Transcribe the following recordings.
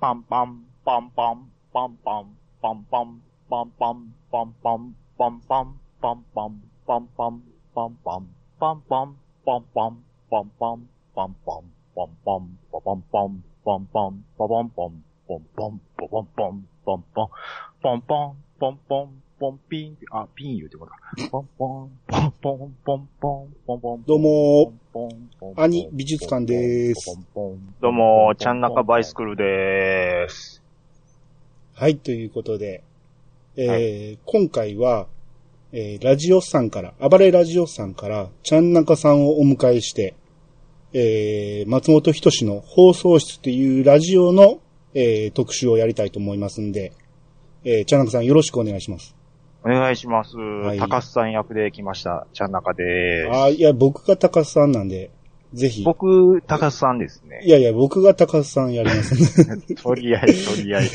パンパン、パンパン、パンパン、パンパン、パンパン、パンパン、パンパン、パンパン、パンパン、パンパン、パンパン、パンパン、パンパン、パンパン、パンパン、パパンパン、パンパン、パパンパン、パンパン、パパンパン、パンパン、パンパン、パンパン、ポンピン、あ、ピン言うてもらう。ポンポン、ポンポン、ポンポン、ポンポン。 どうも兄美術館でーす。 どうもちゃんなかバイスクールでーす。 はい、ということで、今回は、ラジオさんから、暴れラジオさんから、ちゃんなかさんをお迎えして、松本人志の放送室というラジオの、特集をやりたいと思いますんで、ちゃんなかさんよろしくお願いします。 お願いします。 はい、 高須さん役で来ました。ちゃんなかでーす。 あ、いや、僕が高須さんなんで、ぜひ。 僕、高須さんですね。 いやいや、僕が高須さんやりますね。 とりあえず。はい、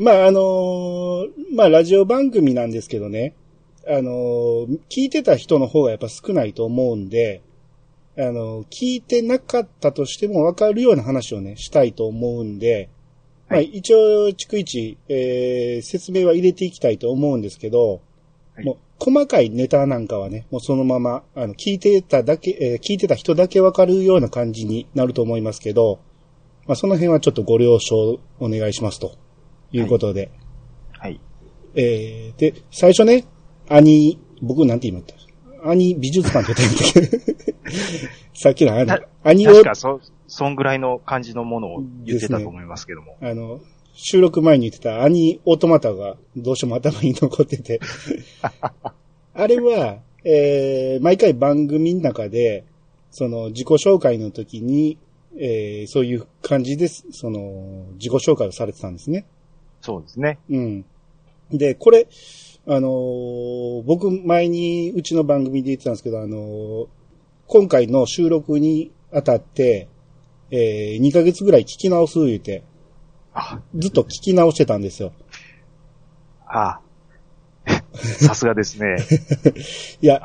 まあ、ラジオ番組なんですけどね、聞いてた人の方がやっぱ少ないと思うんで、聞いてなかったとしても分かるような話をね、したいと思うんで、はい、まあ、一応、逐一、説明は入れていきたいと思うんですけど、はい、もう、細かいネタなんかはね、もうそのまま、聞いてた人だけ分かるような感じになると思いますけど、まあ、その辺はちょっとご了承お願いしますということで。 はい。はい、 で、最初ね、僕なんて言いました兄美術館って言ったんだけど、さっきの兄を。 確かそんぐらいの感じのものを言ってたと思いますけども。 ね、収録前に言ってた兄オートマタがどうしても頭に残ってて。あれは、毎回番組の中で、その自己紹介の時に、そういう感じで、その、自己紹介をされてたんですね。 そうですね。 うん。で、これ、僕前にうちの番組で言ってたんですけど、今回の収録にあたって、2ヶ月ぐらい聞き直す言うて、ずっと聞き直してたんですよ。 ああ。さすがですね。 いや、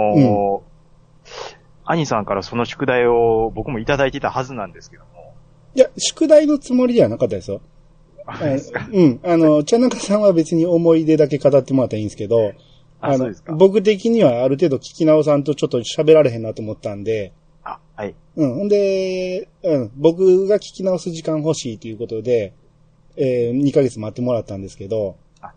兄さんからその宿題を僕もいただいてたはずなんですけども。 いや、宿題のつもりではなかったですよ。うん。ちゃんなかさんは別に思い出だけ語ってもらったらいいんですけど、 そうですか。 僕的にはある程度聞き直さんとちょっと喋られへんなと思ったんで、 はい。 うん。んで、僕が聞き直す時間欲しいということで、2ヶ月待ってもらったんですけど、 はい。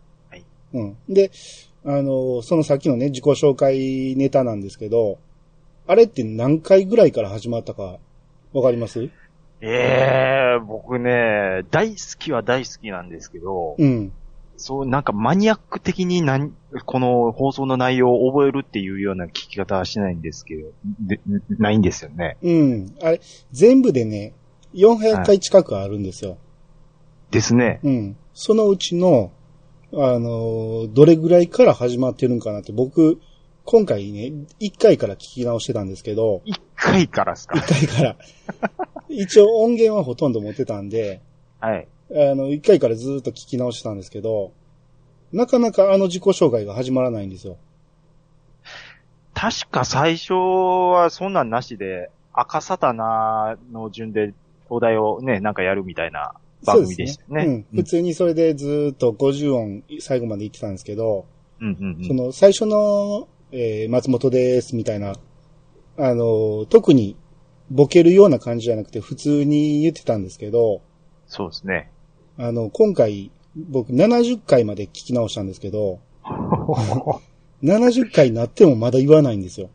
うん。で、そのさっきのね、自己紹介ネタなんですけど、あれって何回ぐらいから始まったか、わかります？ 僕ね、大好きは大好きなんですけど、 うん。 そう、なんかマニアック的にこの放送の内容を覚えるっていうような聞き方はしないんですけど、ないんですよね。 うん。あれ、全部でね、400回近くあるんですよ。 ですね。 うん。そのうちの、どれぐらいから始まってるんかなって、僕、今回ね、1回から聞き直してたんですけど。 1回からですか？ 1 回から。一応音源はほとんど持ってたんで、 はい。 1回からずーっと聞き直してたんですけど、なかなか自己紹介が始まらないんですよ。 確か最初はそんなんなしで、赤サタナの順でお題をね、なんかやるみたいな番組でしたよね。 うん。普通にそれでずーっと50音最後まで言ってたんですけど、その最初の、松本ですみたいな、特にボケるような感じじゃなくて普通に言ってたんですけど、 そうですね。 今回僕70回まで聞き直したんですけど、70回になってもまだ言わないんですよ。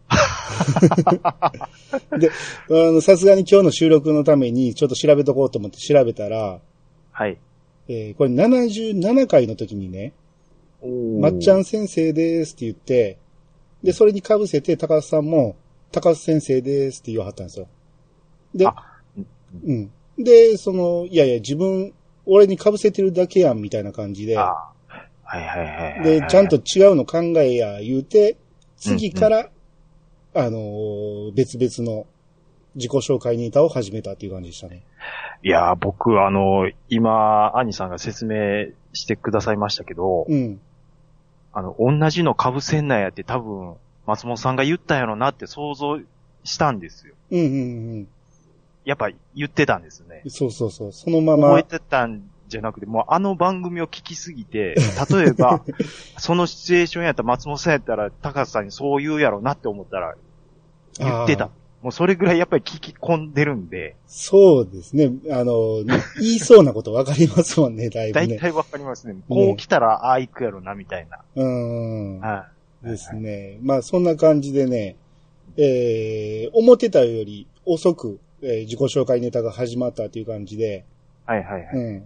で、さすがに今日の収録のためにちょっと調べとこうと思って調べたら、 はい。 これ77回の時にね、まっちゃん先生ですって言って、で、それに被せて高須さんも、高須先生ですって言わはったんですよ。で、うん。で、いやいや、俺に被せてるだけやんみたいな感じで、 はい。 で、ちゃんと違うの考えや言うて、次から、別々の自己紹介ネタを始めたっていう感じでしたね。 いやー、僕今、兄さんが説明してくださいましたけど、 うん。 同じの被せんなやって多分、松本さんが言ったんやろなって想像したんですよ。 うん。 やっぱ言ってたんですね。 そうそうそう。そのまま。 覚えてたんじゃなくて、もうあの番組を聞きすぎて、例えば、そのシチュエーションやったら松本さんやったら高橋さんにそう言うやろうなって思ったら、言ってた。もうそれぐらいやっぱり聞き込んでるんで。 そうですね。言いそうなことわかりますもんね、だいぶね。 大体わかりますね。こう来たらああ行くやろな、みたいな。 はい。ですね。まあそんな感じでね、思ってたより遅く、自己紹介ネタが始まったという感じで。 はいはいはい。 うん。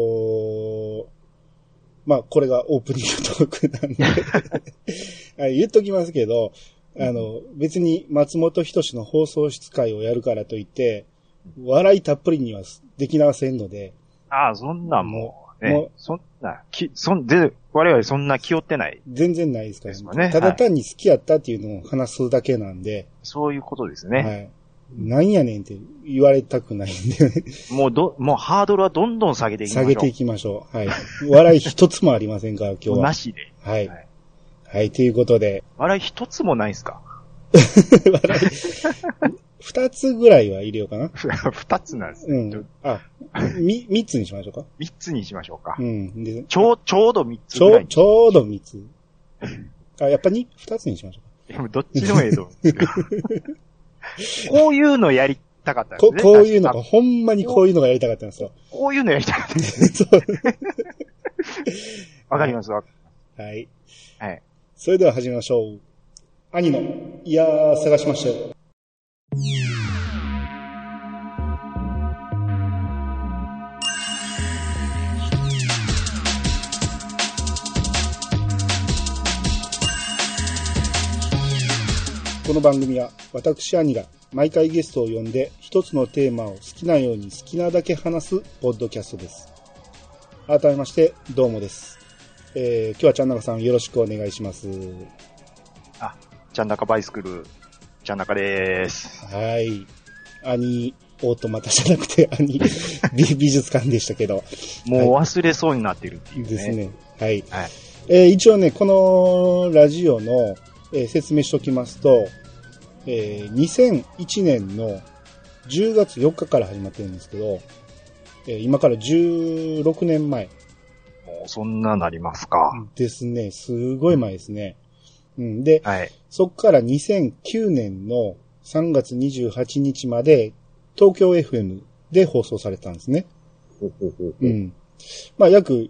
まあこれがオープニングトークなんで言っときますけど、別に松本人志の放送室会をやるからといって、笑いたっぷりにはできませんので。 ああ、そんなんもう、ね。そんな、我々そんな気負ってない。 全然ないですからね。 ただ単に好きやったっていうのを話すだけなんで。 そういうことですね。 はい。なんやねんって言われたくないんで。 もうハードルはどんどん下げていきましょう。 下げていきましょう。はい。笑い一つもありませんから、今日は。 なしで。 はい。はい、ということで。 笑い一つもないんすか？ 笑い、二つぐらいは入れようかな。 二つなんですね。うん。 三つにしましょうか。 三つにしましょうか。 うん。でちょうど三つぐらい。 ちょうど三つ。やっぱ二つにしましょうか。 いや、どっちでもええと思うんですけど。こういうのやりたかったんですね。 こういうのが、ほんまにこういうのがやりたかったんですよ。 こういうのやりたかったんです。わかりますわ。 はい。 はい。 それでは始めましょう。兄の、いやー、探しましたよ。この番組は私兄が毎回ゲストを呼んで一つのテーマを好きなように好きなだけ話すポッドキャストです。改めましてどうもです。今日はちゃんなかさんよろしくお願いします。 ちゃんなかバイスクール、ちゃんなかでーす。 はい。兄、オートマタじゃなくて兄、美術館でしたけど。 もう忘れそうになってるっていうね。 ですね。はい。はい、一応ね、このラジオの、説明しておきますと、2001年の10月4日から始まってるんですけど、今から16年前。 もうそんななりますか。 ですね。すごい前ですね。うん、で、 はい、 そっから2009年の3月28日まで東京 FM で放送されたんですね。うん。まあ約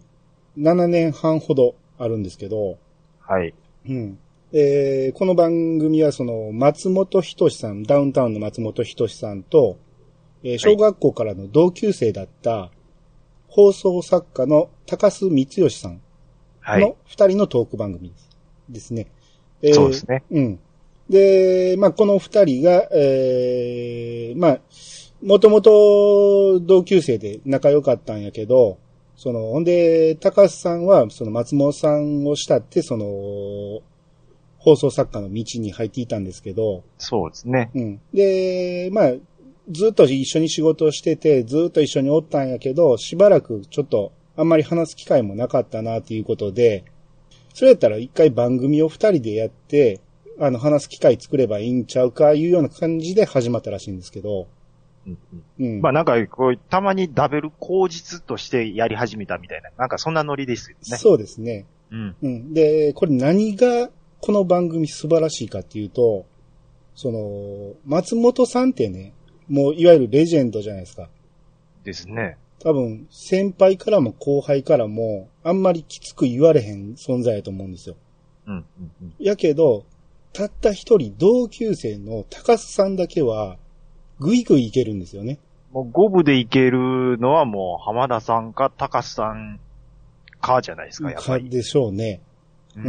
7年半ほどあるんですけど、 はい。 うん。この番組はその松本人志さん、ダウンタウンの松本人志さんと、小学校からの同級生だった放送作家の高須光義さんの2人のトーク番組ですね。 そうですね。 うん。で、まあ、この2人が、まあ、もともと同級生で仲良かったんやけど、ほんで、高須さんは、松本さんを慕って、放送作家の道に入っていたんですけど。 そうですね。 うん。で、まあ、ずっと一緒に仕事をしてて、ずっと一緒におったんやけど、しばらくちょっと、あんまり話す機会もなかったな、ということで、それやったら一回番組を二人でやって、話す機会作ればいいんちゃうか、いうような感じで始まったらしいんですけど。 うん。まあなんか、たまにダブル口実としてやり始めたみたいな、なんかそんなノリですよね。 そうですね。 うん。 うん。で、これ何が、この番組素晴らしいかっていうと、松本さんってね、もういわゆるレジェンドじゃないですか。 ですね。 多分、先輩からも後輩からも、あんまりきつく言われへん存在やと思うんですよ。 うん。 やけど、たった一人同級生の高須さんだけは、ぐいぐいいけるんですよね。 もう五分でいけるのはもう浜田さんか高須さんかじゃないですか、やっぱり。 でしょうね。うん。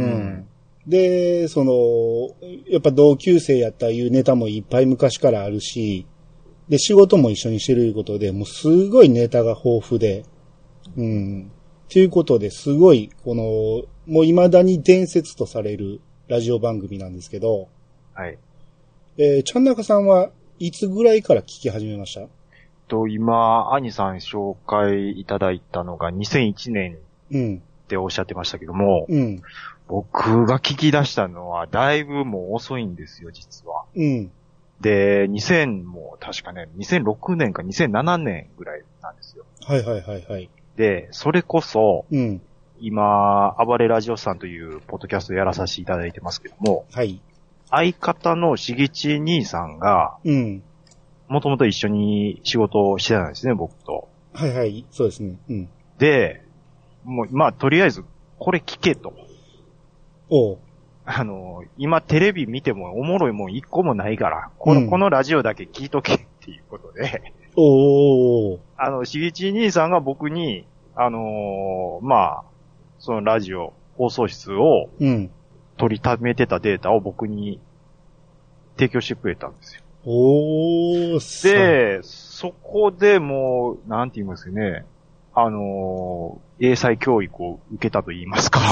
で、やっぱ同級生やったいうネタもいっぱい昔からあるし、で、仕事も一緒にしてるいうことで、もうすごいネタが豊富で、うん。ということで、すごい、もう未だに伝説とされるラジオ番組なんですけど、 はい。 ちゃんなかさんはいつぐらいから聞き始めました？ 今、兄さん紹介いただいたのが2001年っておっしゃってましたけども、 うん。 僕が聞き出したのはだいぶもう遅いんですよ、実は。 うん。 で、もう確かね、2006年か2007年ぐらいなんですよ。 はいはいはいはい。 で、それこそ、 うん。 今、暴れラジオさんというポッドキャストをやらさせていただいてますけども、 はい。 相方のしげち兄さんが、 うん。 もともと一緒に仕事をしてたんですね、僕と。 はいはい。そうですね。うん。 で、もう、まあ、とりあえず、これ聞けと。 おう。 今テレビ見てもおもろいもん一個もないから、 うん、 このラジオだけ聞いとけっていうことで、 おー。 しげち兄さんが僕に、まあ、そのラジオ、放送室をうん。 取りためてたデータを僕に提供してくれたんですよ。 おー、 で、そこでもう、なんて言いますかね、英才教育を受けたと言いますか。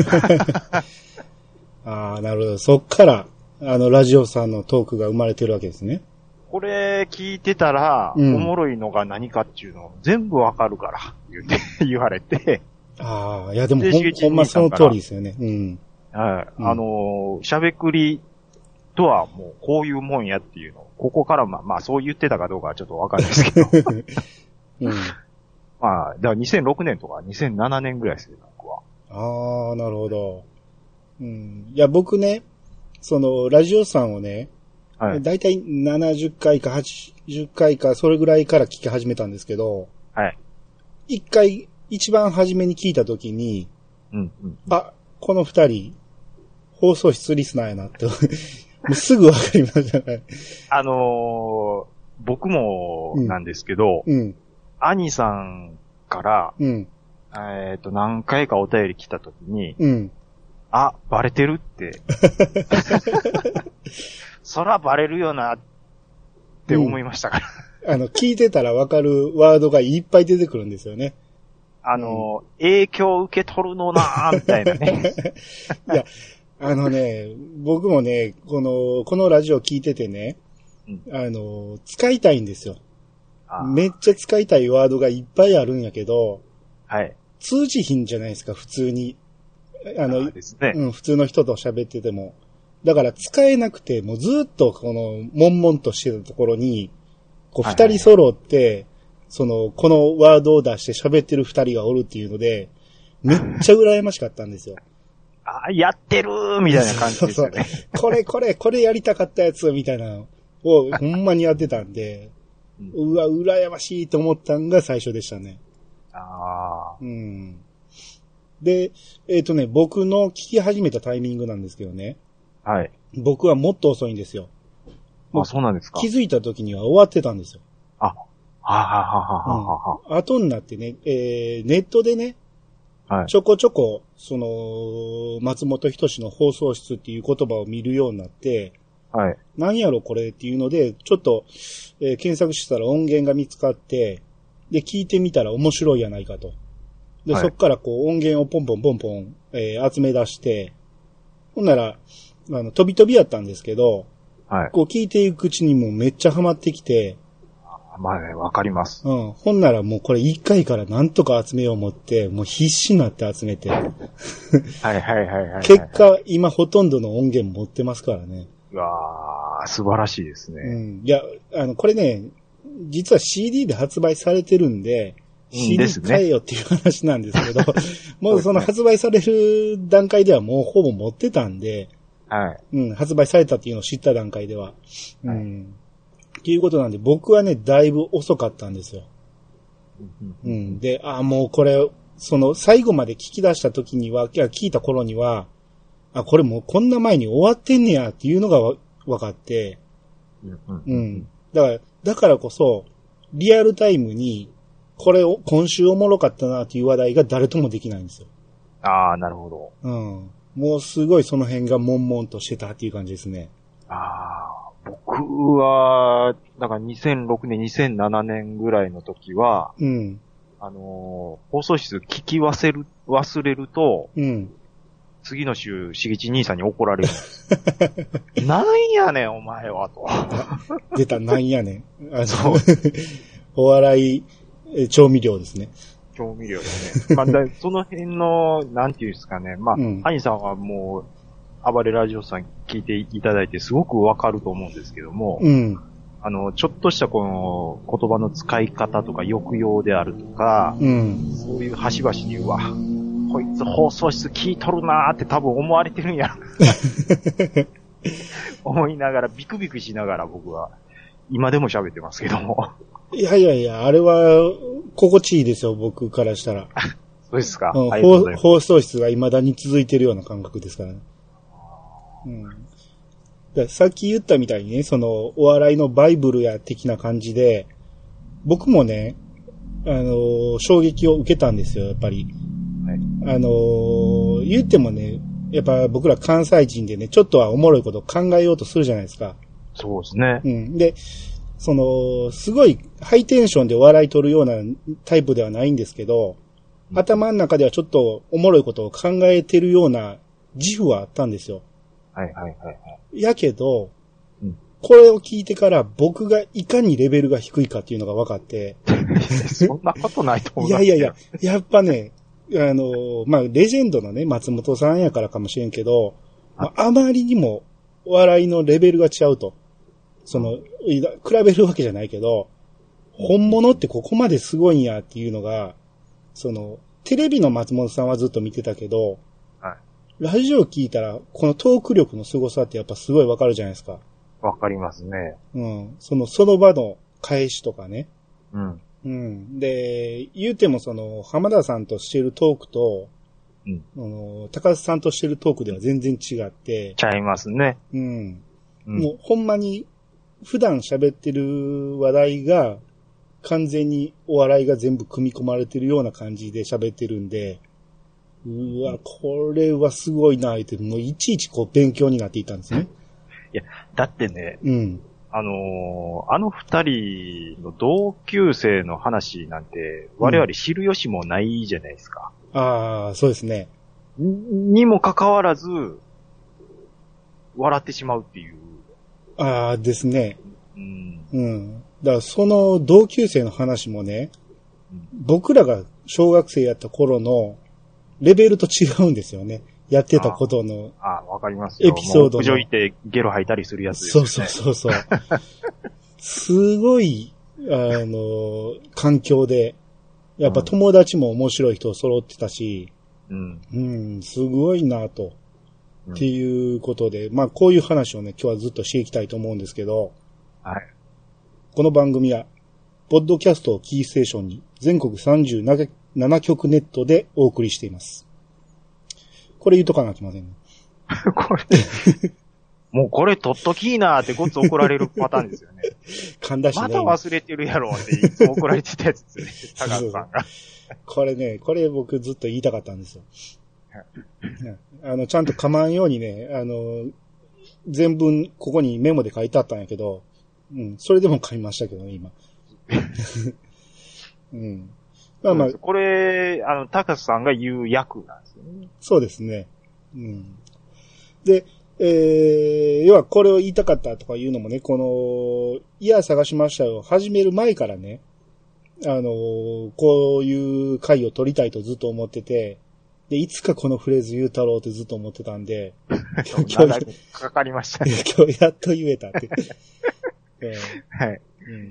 ああ、なるほど。そっから、ラジオさんのトークが生まれてるわけですね。 これ聞いてたら、 うんおもろいのが何かっていうの全部わかるから、言われて。 ああ、いやでもでほんまその通りですよね。うん。 はい。 うんしゃべくりとはもうこういうもんやっていうのを、ここからまあそう言ってたかどうかはちょっとわかんないですけど。 うん。 まあ、だから2006年とか2007年ぐらいですよ、僕は。 ああ、なるほど。うん。いや、僕ね、ラジオさんをね、 はい。 だいたい70回か80回か、それぐらいから聞き始めたんですけど、 はい。 一番初めに聞いたときに、 うん、うん。 あ、この二人、放送室リスナーやなって、もうすぐわかりましたね。 僕もなんですけど、 うん。 兄さんから、 うん。 何回かお便り来たときに、 うん。 あ、バレてるって。そらバレるよなって思いましたから。 聞いてたらわかるワードがいっぱい出てくるんですよね。 影響受け取るのなーみたいなね。 いや、僕もね、このラジオ聞いててね、使いたいんですよ。めっちゃ使いたいワードがいっぱいあるんやけど、 はい。 通じひんじゃないですか、普通に。 ですね。 普通の人と喋ってても。だから使えなくて、もうずっと悶々としてたところに、二人揃って、このワードを出して喋ってる二人がおるっていうので、めっちゃ羨ましかったんですよ。 やってるーみたいな感じですよね。 そうこれやりたかったやつみたいなのをほんまにやってたんで、うわ、羨ましいと思ったんが最初でしたね。うん。で、僕の聞き始めたタイミングなんですけどね。 はい。 僕はもっと遅いんですよ。 そうなんですか。 気づいた時には終わってたんですよ。後になってね、ネットでね、 はい、 ちょこちょこ、松本人志の放送室っていう言葉を見るようになって、 はい。 何やろこれっていうので、ちょっと、検索したら音源が見つかって、で、聞いてみたら面白いやないかと。で、そっから音源をポンポン、集め出して、ほんなら、飛び飛びやったんですけど、 はい。 聞いていくうちにもうめっちゃハマってきて、 まあね、わかります。 ほんならもうこれ1回からなんとか集めよう思って、もう必死になって集めて。結果、今ほとんどの音源持ってますからね。 うわー、素晴らしいですね。 いや、これね、実は CD で発売されてるんで、CD 買えよっていう話なんですけど、もうその発売される段階ではもうほぼ持ってたんで、 はい。 発売されたっていうのを知った段階では。っていうことなんで、僕はね、だいぶ遅かったんですよ。で、もうこれ、最後まで聞き出した時には、聞いた頃には、これもうこんな前に終わってんねやっていうのが分かって、だからこそ、リアルタイムに、これを、今週おもろかったなっていう話題が誰ともできないんですよ。 なるほど。 もうすごいその辺が悶々としてたっていう感じですね。 僕は、だから2006年、2007年ぐらいの時は、放送室聞き忘れると、次の週、しげち兄さんに怒られるんです。なんやねん、お前は、と。 出た、なんやねん。そう。お笑い、調味料ですね。 調味料ですね。その辺の、なんていうんですかね。兄さんはもう、 暴れラジオさん聞いていただいてすごくわかると思うんですけども、 うん。 ちょっとしたこの言葉の使い方とか抑揚であるとか、 うん。 そういう端々にこいつ放送室聞いとるなーって多分思われてるんやろ。思いながら、ビクビクしながら僕は、今でも喋ってますけども。 いやいやいや、あれは、心地いいですよ、僕からしたら。 そうですか。 うん、 ありがとうございます。 放送室が未だに続いてるような感覚ですからね。うん。さっき言ったみたいにね、その、お笑いのバイブルや的な感じで、僕もね、衝撃を受けたんですよ、やっぱり。 はい、 言ってもね、やっぱ僕ら関西人でね、ちょっとはおもろいことを考えようとするじゃないですか。 そうですね。 うん。で、すごいハイテンションで笑い取るようなタイプではないんですけど、頭の中ではちょっとおもろいことを考えてるような自負はあったんですよ。 はいはいはいはい。 やけど、これを聞いてから僕がいかにレベルが低いかっていうのが分かって。 そんなことないと思う。 いやいやいや、やっぱね、まあ、レジェンドのね、松本さんやからかもしれんけど、あまりにも笑いのレベルが違うと。比べるわけじゃないけど、本物ってここまですごいんやっていうのが、テレビの松本さんはずっと見てたけど、 はい、 ラジオ聞いたら、このトーク力の凄さってやっぱすごいわかるじゃないですか。 わかりますね。 うん。その場の返しとかね。 うん。 うん。で、言うても浜田さんとしてるトークと、 うん。 高須さんとしてるトークでは全然違って。 ちゃいますね。 うん。もうほんまに、普段喋ってる話題が、完全にお笑いが全部組み込まれてるような感じで喋ってるんで、うわ、これはすごいな、って、もういちいち勉強になっていたんですね。 いや、だってね、 うん。 あの二人の同級生の話なんて、我々知る由もないじゃないですか。 ああ、そうですね。 にもかかわらず、笑ってしまうっていう。 ああ、ですね。 うん。 うん。だからその同級生の話もね、僕らが小学生やった頃のレベルと違うんですよね。やってたことの。 わかりますよ。 エピソードの。 屋上行ってゲロ吐いたりするやつですね。 そう。すごい、環境で、やっぱ友達も面白い人揃ってたし、すごいなと。っていうことで、まあこういう話をね、今日はずっとしていきたいと思うんですけど、 はい。 この番組は、ポッドキャストをキーステーションに全国37局ネットでお送りしています。これ言うとかなきませんね。 これ、もうこれ取っときーなーってごっつ怒られるパターンですよね。 噛んだしね。 また忘れてるやろっていつも怒られてたやつですね。高橋さんが。 これ僕ずっと言いたかったんですよ。ちゃんと噛まんようにね、全文ここにメモで書いてあったんやけど、それでも書みましたけどね、今。まあまあ。 これ、高須さんが言う役なんですよね。 そうですね。で、要はこれを言いたかったとかいうのもね、いや探しましたよ。始める前からね、こういう回を取りたいとずっと思ってて、で、いつかこのフレーズ言うたろうってずっと思ってたんで、 今日かかりましたね。 今日やっと言えたって。 はい。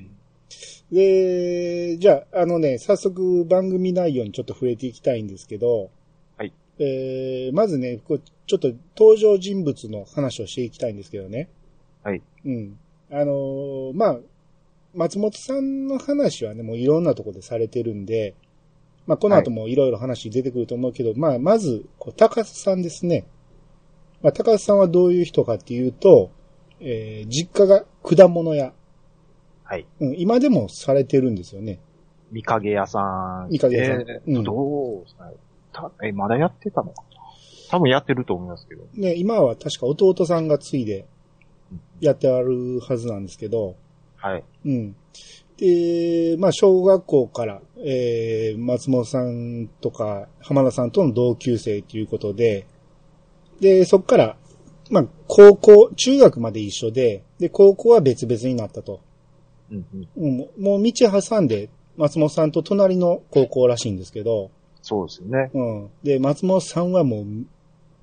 で、じゃあ、早速番組内容にちょっと触れていきたいんですけど、 はい。 まずね、ちょっと登場人物の話をしていきたいんですけどね。 はい。 まあ、松本さんの話はね、もういろんなところでされてるんで、まあ、この後もいろいろ話出てくると思うけど、まあ、まず、高須さんですね。まあ、高須さんはどういう人かっていうと、実家が果物屋。 はい。 今でもされてるんですよね。 みかげ屋さん。 みかげ屋さん。 どうですかね。まだやってたのかな。多分やってると思いますけど。 ね、今は確か弟さんが継いでやってあるはずなんですけど。 はい。 で、まあ、小学校から、松本さんとか浜田さんとの同級生ということで、で、そっから、まあ、中学まで一緒で、で、高校は別々になったと。もう道挟んで、松本さんと隣の高校らしいんですけど。 そうですよね。 で、松本さんはもう、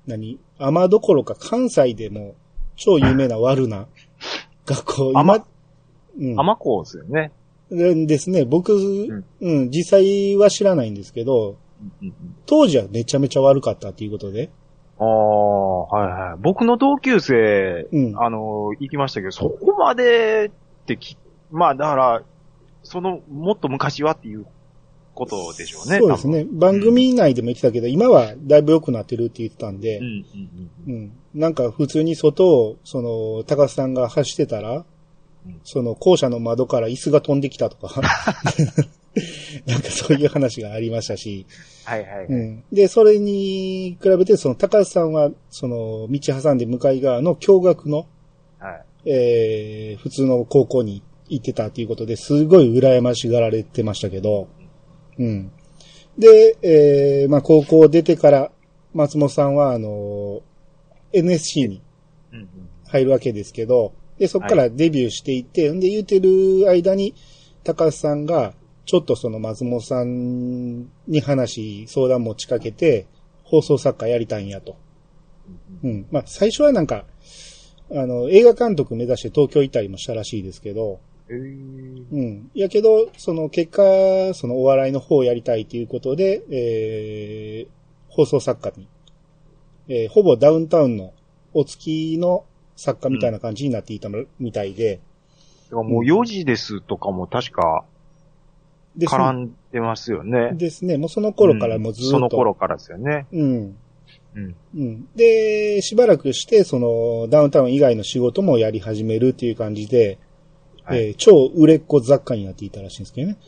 天どころか関西でも超有名なワルな学校、 天校ですよね。 ですね。僕、実際は知らないんですけど、当時はめちゃめちゃ悪かったっていうことで。 はいはい。僕の同級生、行きましたけど、そこまでってまあだから、もっと昔はっていうことでしょうね。 そうですね。番組内でも言ってたけど、今はだいぶ良くなってるって言ってたんで、なんか普通に外を、高須さんが走ってたら、校舎の窓から椅子が飛んできたとか、なんかそういう話がありましたし、で、それに比べて、高須さんは、道挟んで向かい側の共学の、普通の高校に行ってたということで、すごい羨ましがられてましたけど、で、まあ、高校出てから、松本さんは、NSC に入るわけですけど、で、そこからデビューしていって、で、言ってる間に、高橋さんが、ちょっと松本さんに相談持ちかけて、放送作家やりたいんやと。まあ、最初はなんか、映画監督目指して東京行ったりもしたらしいですけど、やけど、結果、お笑いの方をやりたいということで、放送作家に、ほぼダウンタウンのお月の作家みたいな感じになっていたみたいで。 もう4時ですとかも確か、絡んでますよね。 ですね。もうその頃からもずっと。 その頃からですよね。 で、しばらくして、ダウンタウン以外の仕事もやり始めるっていう感じで、超売れっ子作家になっていたらしいんですけどね。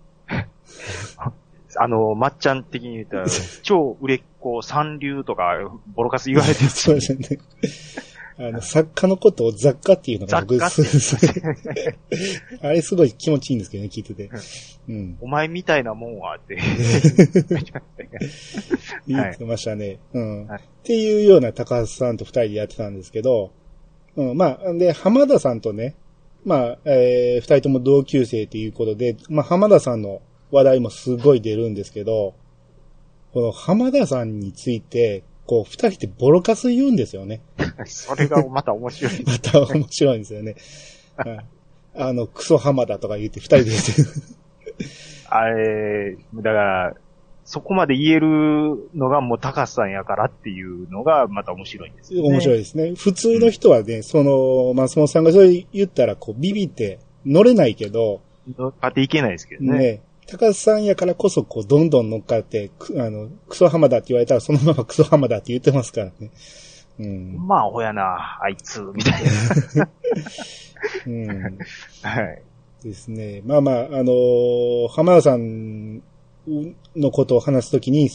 まっちゃん的に言ったら、超売れっ子三流とか、ボロカス言われてる。 そうですね。作家のことを雑貨っていうのが僕あれすごい気持ちいいんですけどね、聞いてて。 お前みたいなもんはって。 言ってましたね。っていうような高橋さんと二人でやってたんですけど、まあ、で、浜田さんとね、まあ、二人とも同級生ということで、まあ、浜田さんの話題もすごい出るんですけど、この浜田さんについて、こう、二人でボロカス言うんですよね。 それがまた面白い。 また面白いんですよね。クソ浜田とか言って二人で言ってる。 だから、そこまで言えるのがもう高橋さんやからっていうのがまた面白いんですよね。 面白いですね。普通の人はね、松本さんがそれ言ったら、こう、ビビって乗れないけど。 乗っかっていけないですけどね。 ね。高橋さんやからこそ、こう、どんどん乗っかって、クソ浜田って言われたら、そのままクソ浜田って言ってますからね。 まあ、ほやな、あいつ、みたいな。はい。 ですね。まあまあ、浜田さんのことを話すときに、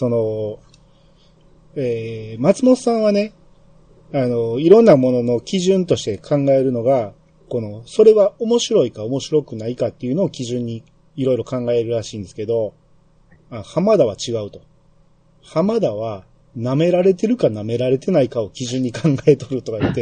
松本さんはね、いろんなものの基準として考えるのが、それは面白いか面白くないかっていうのを基準にいろいろ考えるらしいんですけど、浜田は違うと。浜田は舐められてるか舐められてないかを基準に考えとるとか言って、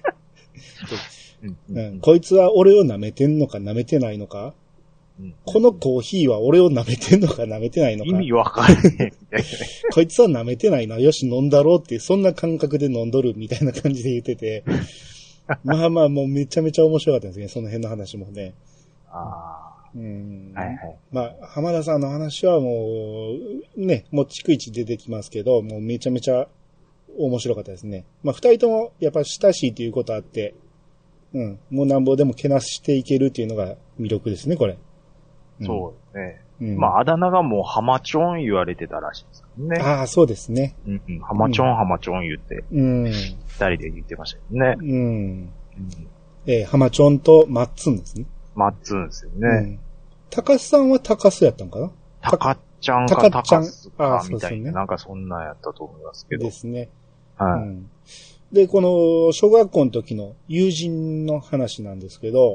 こいつは俺を舐めてんのか舐めてないのか、このコーヒーは俺を舐めてんのか舐めてないのか。 意味わかるね。 こいつは舐めてないな。よし、飲んだろうって、そんな感覚で飲んどるみたいな感じで言ってて。まあまあ、もうめちゃめちゃ面白かったですね。その辺の話もね。まあ、浜田さんの話はもう、ね、もう逐一出てきますけど、もうめちゃめちゃ面白かったですね。まあ、二人ともやっぱ親しいということあって、もうなんぼでもけなしていけるっていうのが魅力ですね、これ。 そうですね。まあ、あだ名がもうハマチョン言われてたらしいですね。 ああ、そうですね。 ハマチョン、ハマチョン言って、二人で言ってましたよね。 ハマチョンとマッツンですね。 マッツンですよね。 高須さんは高須やったんかな？ 高っちゃんか高須かみたいな、なんかそんなんやったと思いますけど。 ですね。で、この小学校の時の友人の話なんですけど、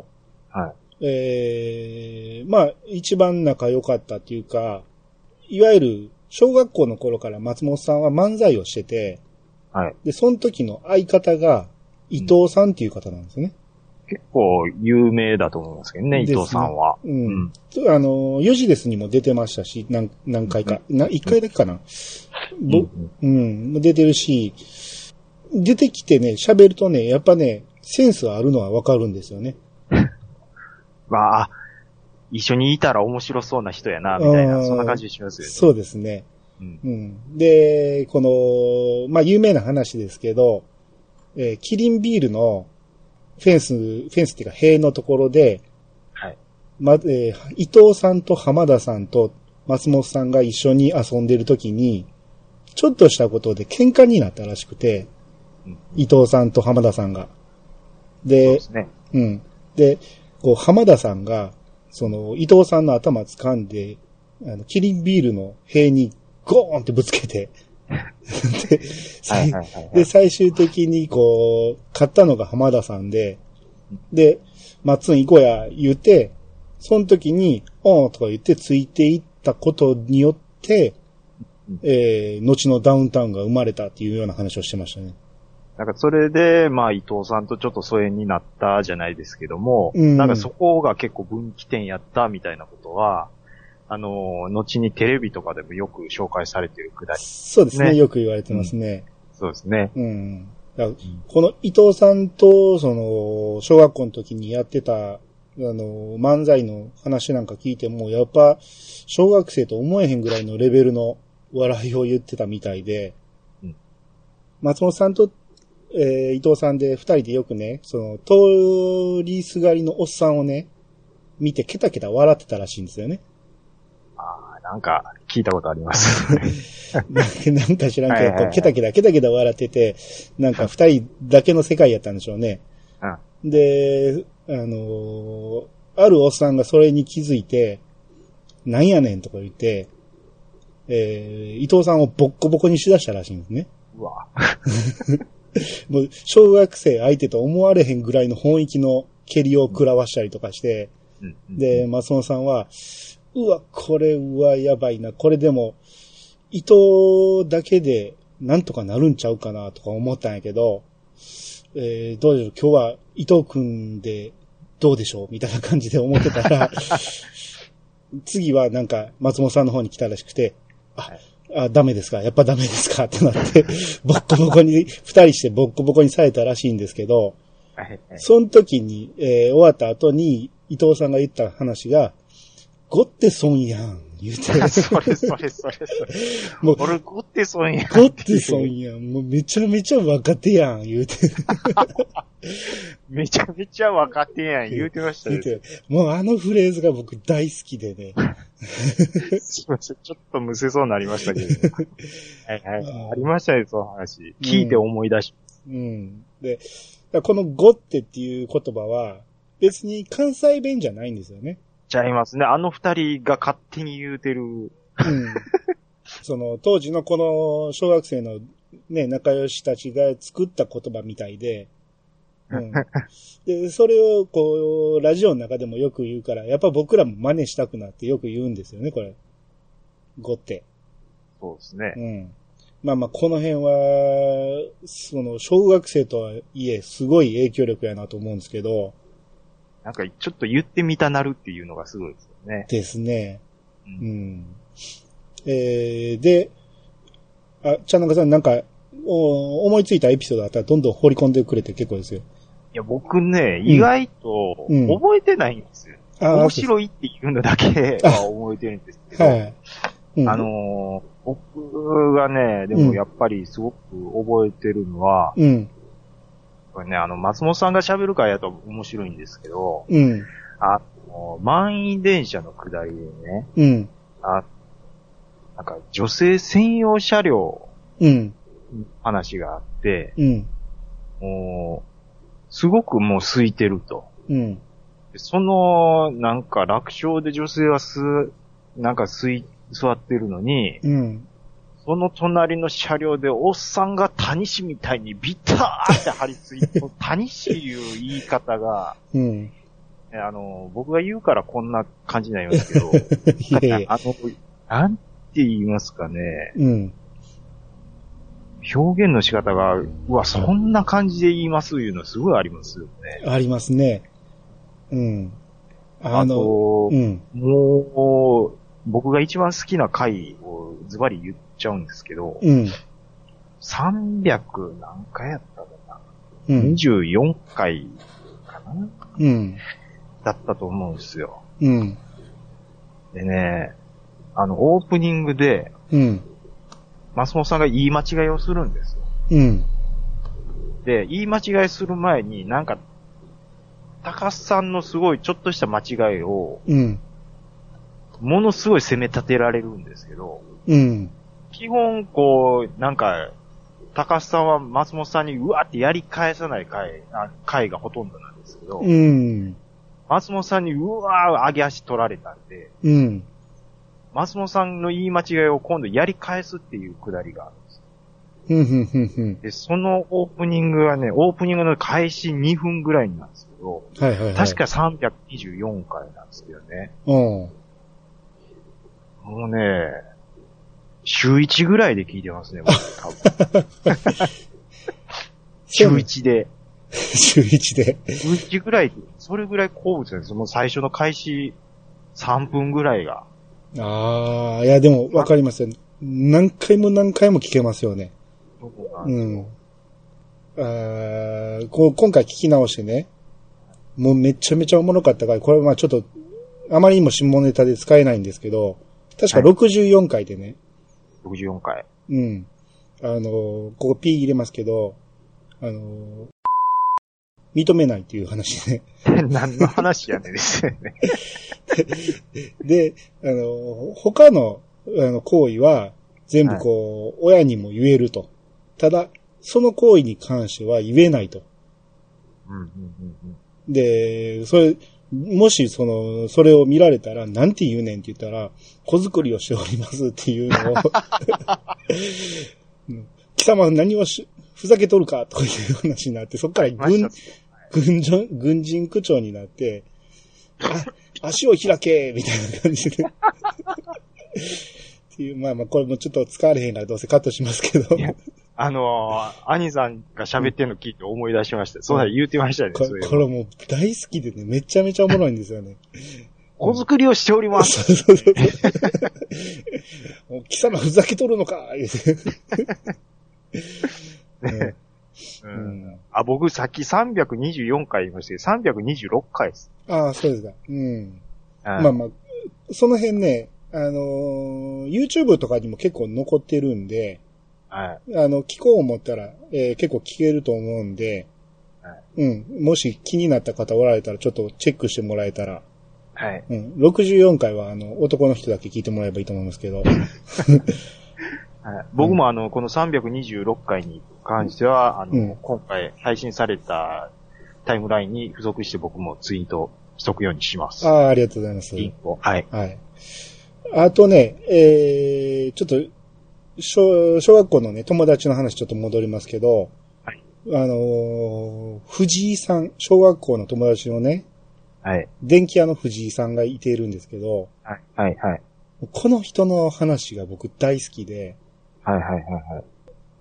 まあ、一番仲良かったっていうか、いわゆる小学校の頃から松本さんは漫才をしてて、で、その時の相方が伊藤さんっていう方なんですね。 結構有名だと思いますけどね、伊藤さんは。 ヨジデスにも出てましたし、何回か。1回だけかな。 出てるし、出てきてね、喋るとね、やっぱね、センスあるのはわかるんですよね。 まあ、一緒にいたら面白そうな人やな、みたいな、そんな感じしますよね。 そうですね。で、この、まあ、有名な話ですけど、キリンビールのフェンスっていうか塀のところで、 はい。 伊藤さんと浜田さんと松本さんが一緒に遊んでるときに、ちょっとしたことで喧嘩になったらしくて、伊藤さんと浜田さんが。で、 そうですね。 で、こう、浜田さんが、伊藤さんの頭掴んで、キリンビールの塀にゴーンってぶつけて、で、最終的にこう、勝ったのが浜田さんで、で、マッツン行こうや言うて、その時に、おーとか言ってついていったことによって、後のダウンタウンが生まれたっていうような話をしてましたね。 なんかそれで、まあ伊藤さんとちょっと疎遠になったじゃないですけども、なんかそこが結構分岐点やったみたいなことは、後にテレビとかでもよく紹介されてるくだり、ね。 そうですね。よく言われてますね。 そうですね。 この伊藤さんと、小学校の時にやってた、漫才の話なんか聞いても、やっぱ、小学生と思えへんぐらいのレベルの笑いを言ってたみたいで、松本さんと、伊藤さんで二人でよくね、通りすがりのおっさんをね、見てケタケタ笑ってたらしいんですよね。 なんか、聞いたことあります。 なんか知らんけど、ケタケタ笑ってて、なんか二人だけの世界やったんでしょうね。で、あるおっさんがそれに気づいて、なんやねんとか言って、伊藤さんをボッコボコにしだしたらしいんですね。 うわ。 もう、小学生相手と思われへんぐらいの本域の蹴りを食らわしたりとかして、で、松本さんは、うわ、これはやばいな。これでも、伊藤だけでなんとかなるんちゃうかなとか思ったんやけど、どうでしょう、今日は伊藤くんでどうでしょうみたいな感じで思ってたら、次はなんか松本さんの方に来たらしくて、ダメですかやっぱダメですかってなって、ボッコボコに、二人してボッコボコにされたらしいんですけど、その時に、終わった後に伊藤さんが言った話が、ゴッテソンやん、言うて。 それ。もう、俺ゴッテソンやん。 ゴッテソンやん。もうめちゃめちゃ若手やん、言うて。 めちゃめちゃ若手やん、言うてましたね。 もうあのフレーズが僕大好きでね。 すいません、ちょっとむせそうになりましたけど。ありましたね、その話。聞いて思い出します。 で、このゴッテっていう言葉は、別に関西弁じゃないんですよね。 ちゃいますね。あの二人が勝手に言うてる。 当時のこの小学生のね、仲良したちが作った言葉みたいで、で、それをこう、ラジオの中でもよく言うから、やっぱ僕らも真似したくなってよく言うんですよね、これ。語って。 そうですね。 まあ、この辺は、小学生とはいえ、すごい影響力やなと思うんですけど、 なんか、ちょっと言ってみたなるっていうのがすごいですよね。 ですね。で、茶中さんなんか、思いついたエピソードあったらどんどん放り込んでくれて結構ですよ。 いや、僕ね、意外と覚えてないんですよ。面白いっていうのだけは覚えてるんですけど、僕がね、でもやっぱりすごく覚えてるのは、これね、松本さんが喋るからやと面白いんですけど、満員電車の下りでね、なんか女性専用車両、話があって、もう、すごくもう空いてると。なんか楽勝で女性はなんか座ってるのに、その隣の車両でおっさんがタニシみたいにビターって張り付いて、タニシいう言い方が、僕が言うからこんな感じになりますけど、なんて言いますかね、表現の仕方が、うわ、そんな感じで言いますいうのすごいありますよね。 ありますね。 もう、僕が一番好きな回をズバリ言っちゃうんですけど、 うん。 300何回やったかな、 うん。 24回かなうん。 だったと思うんですよ。 うん。 でね、オープニングで、 うん。 松本さんが言い間違いをするんですよ。 うん。 で、言い間違いする前になんか、高須さんのすごいちょっとした間違いを、 うん。 ものすごい責め立てられるんですけど、 うん。 基本こう、なんか、高須さんは松本さんにうわってやり返さない回がほとんどなんですけど、 うん。 松本さんにうわー上げ足取られたんで、 うん。 松本さんの言い間違いを今度やり返すっていうくだりがあるんです。で、そのオープニングはね、オープニングの開始2分ぐらいなんですけど、 はいはいはい。 確か324回なんですけどね。 うん。 もうね、週1ぐらいで聞いてますね、僕多分。週1で。 週1で。 週1ぐらい、それぐらい好物なんです。もう最初の開始3分ぐらいが。 ああ、いやでもわかりますよ。何回も何回も聞けますよね。うん。今回聞き直してね。もうめちゃめちゃおもろかったから、これはまあちょっと、あまりにも下ネタで使えないんですけど、確か64回でね。 64回。 うん。ここ P 入れますけど、認めないっていう話ね。 何の話やねんですよね。 で、他の、行為は、全部こう、親にも言えると。ただ、その行為に関しては言えないと。で、もしそれを見られたら、なんて言うねんって言ったら、子作りをしておりますっていうのを、貴様何をふざけとるかとかいう話になって、そっから軍人区長になって、足を開けみたいな感じで。っていう、まあまあ、これもちょっと使われへんからどうせカットしますけど。 兄さんが喋ってんの聞いて思い出しました。そうだ、言うてましたよね。 これもう大好きでね、めちゃめちゃおもろいんですよね。 子作りをしております。 そう貴様ふざけとるのか言うて。 僕さっき324回言いましたけど、326回です。 ああ、そうですか。うん。まあまあ、その辺ね、YouTube とかにも結構残ってるんで、 はい。 聞こう思ったら、結構聞けると思うんで、 はい。 うん。もし気になった方おられたら、ちょっとチェックしてもらえたら、 はい。 うん。64回は、男の人だけ聞いてもらえばいいと思いますけど。 はい、僕もこの326回に関しては、今回配信されたタイムラインに付属して僕もツイートしとくようにします。 ありがとうございます。 リンクを。はい。 はい。あとね、ちょっと、小学校のね、友達の話ちょっと戻りますけど、 はい。 藤井さん、小学校の友達のね、 はい。 電気屋の藤井さんがいているんですけど、 はい、はい、はい。 この人の話が僕大好きで、 はい、はい、はい、はい。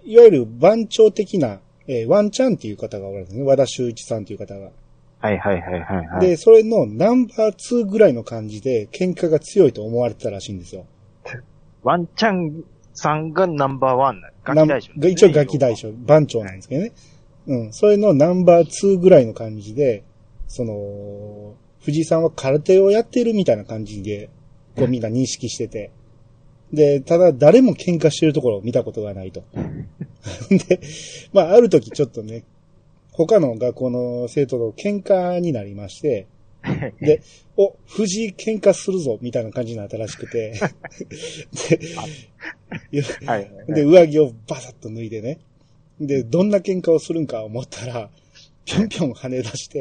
いわゆる番長的な、ワンチャンっていう方がおられるんですね。和田修一さんっていう方が。 はい、はい、はい、はい。 で、それのナンバー2ぐらいの感じで喧嘩が強いと思われてたらしいんですよ。 ワンチャンさんがナンバーワンなガキ大将、ね。 一応ガキ大将、番長なんですけどね。うん。それのナンバー2ぐらいの感じで、藤井さんは空手をやってるみたいな感じで、こうみんな認識してて。で、ただ誰も喧嘩してるところを見たことがないと。で、まあある時ちょっとね、他の学校の生徒と喧嘩になりまして、で、藤井喧嘩するぞ、みたいな感じになったらしくて、で、上着をバサッと脱いでね、で、どんな喧嘩をするんか思ったら、ぴょんぴょん跳ね出して、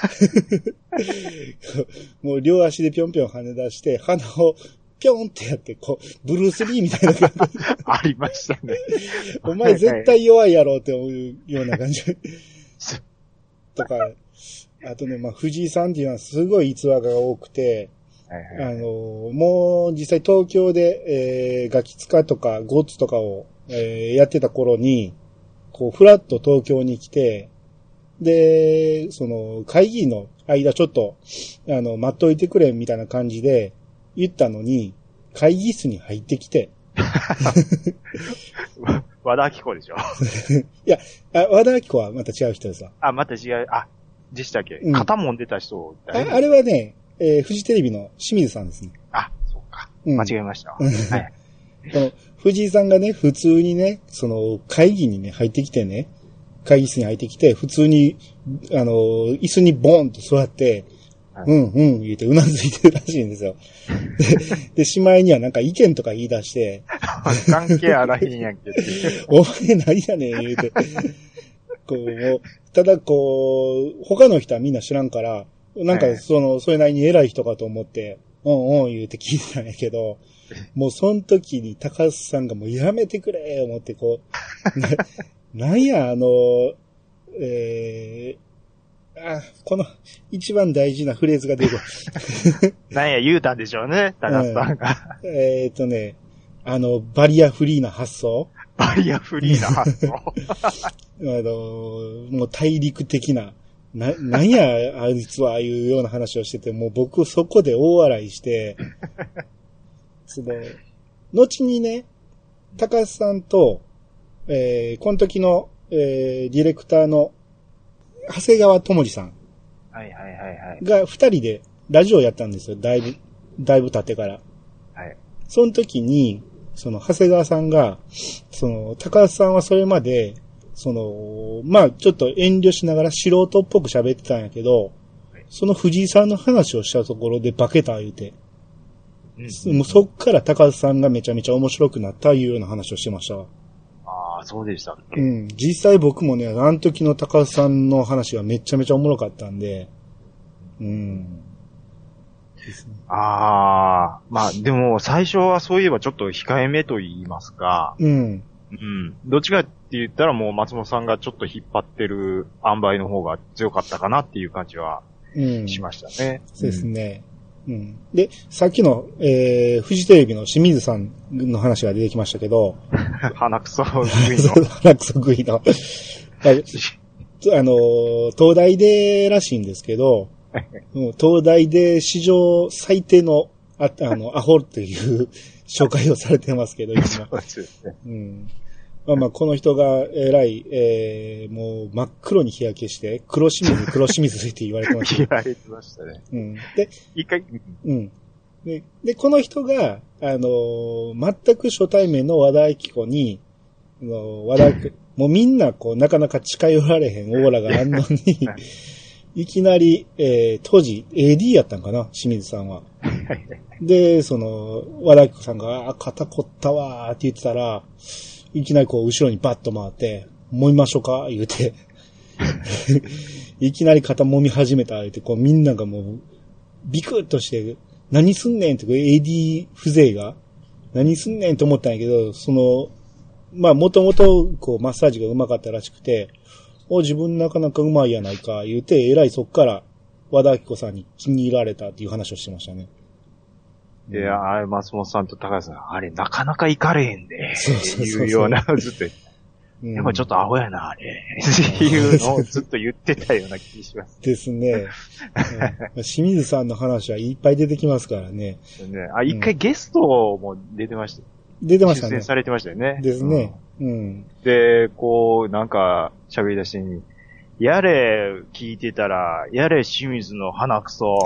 もう両足でぴょんぴょん跳ね出して、鼻をぴょんってやって、こう、ブルース・リーみたいな感じ。 ありましたね。 お前絶対弱いやろって思うような感じ。とか、あとね、まあ、藤井さんっていうのはすごい逸話が多くて、もう実際東京で、ガキ使とかゴッツとかを、やってた頃に、こう、フラッと東京に来て、で、会議の間ちょっと、待っといてくれみたいな感じで言ったのに、会議室に入ってきて、 和田アキ子でしょ。 いや、和田アキ子はまた違う人ですわ。 あ、また違う、でしたっけ、 うん、 肩もんでた人あれはね、フジテレビの清水さんですね。 あ、そうか。間違えました。はい。 藤井さんがね、普通にね、その、会議にね、入ってきてね、会議室に入ってきて、普通に、椅子にボーンと座って、はい、うんうん言ってうなずいてるらしいんですよ。で、しまいにはなんか意見とか言い出して。 関係あらへんやんけって。 お前何やねん言うて。こう、ただこう、他の人はみんな知らんから、なんかそれなりに偉い人かと思って、うんうん言うて聞いてたんやけど、もうその時に高橋さんがもうやめてくれ思ってこう、なんやこの一番大事なフレーズが出る。 なんや言うたんでしょうね、高橋さんが。 バリアフリーな発想。 バリアフリーな発想。 もう大陸的な、なんや、あいつはああいうような話をしてて、もう僕そこで大笑いして、後にね、高橋さんと、この時の、ディレクターの、長谷川智司さん。 はいはいはいはい。 が二人でラジオやったんですよ。だいぶ経ってから。 はい。 その時に、長谷川さんが、高橋さんはそれまで、まあ、ちょっと遠慮しながら素人っぽく喋ってたんやけど、はい、その藤井さんの話をしたところで化けた言うて、もうそっから高橋さんがめちゃめちゃ面白くなったいうような話をしてましたわ。 ああ、そうでしたっけ。 うん。実際僕もね、あの時の高橋さんの話がめちゃめちゃおもろかったんで、うん。ですね、 まあでも最初はそういえばちょっと控えめと言いますか、 うん。 うん。どっちかって言ったらもう松本さんがちょっと引っ張ってる塩梅の方が強かったかなっていう感じはしましたね。 そうですね。うん。で、さっきの、フジテレビの清水さんの話が出てきましたけど。 鼻くそ食いの。 鼻くそ食いの。東大でらしいんですけど、東大で史上最低の、アホっていう紹介をされてますけど、今。 そうですね。 うん。まあ、この人が偉い、もう真っ黒に日焼けして、黒清水って言われてました、 言われてましたね。 うん。で、 一回、 うん。で、この人が、全く初対面の和田アキ子に、もうみんなこう、なかなか近寄られへんオーラがあんのに、いきなり、当時 AD やったんかな、清水さんは。で、和田アキ子さんが、肩凝ったわーって言ってたら、いきなりこう、後ろにバッと回って、揉みましょうか言うて、いきなり肩揉み始めた言うて、こう、みんながもう、ビクッとして、何すんねんって、AD 風情が、何すんねんって思ったんやけど、まあ、もともと、こう、マッサージが上手かったらしくて、自分なかなか上手いやないか、言うて、えらいそっから、和田アキ子さんに気に入られたっていう話をしてましたね。 いや、松本さんと高橋さん、あれ、なかなか行かれへんで、っていうような、ずっと、やっぱちょっとアホやな、あれ、っていうのをずっと言ってたような気がします。 ですね。清水さんの話はいっぱい出てきますからね。 一回ゲストも出てました。 出てましたね。 出演されてましたよね。 ですね。うん。 で、こう、なんか、喋り出しに、やれ、聞いてたら、やれ、清水の鼻くそ。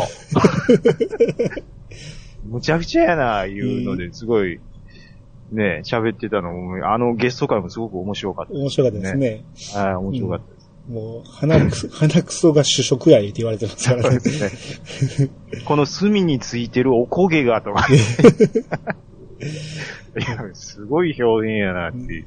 むちゃくちゃやな、いうので、すごい、ね、喋ってたのも、ゲスト会もすごく面白かったです、ね。 面白かったですね。 はい、面白かったです。 もう、鼻くそが主食や、って言われてますからね。そうですね。この隅についてるおこげが、とか。いや、すごい表現やな、っていう。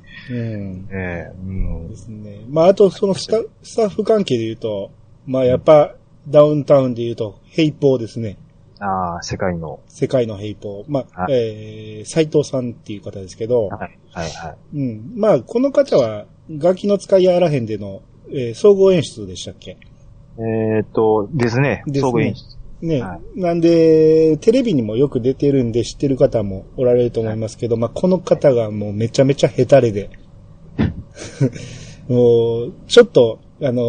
ですね。まあ、あと、スタッフ関係で言うと、まあ、やっぱ、ダウンタウンで言うと、平方ですね。 世界の平方。まあ、斉藤さんっていう方ですけど、 はい、はい、はい。 うん。まあ、この方は、ガキの使いやあらへんでの、総合演出でしたっけ？ ですね。総合演出。 ね、はい。なんで、テレビにもよく出てるんで知ってる方もおられると思いますけど、はい、まあ、この方がもうめちゃめちゃヘタレで、もう、ちょっと、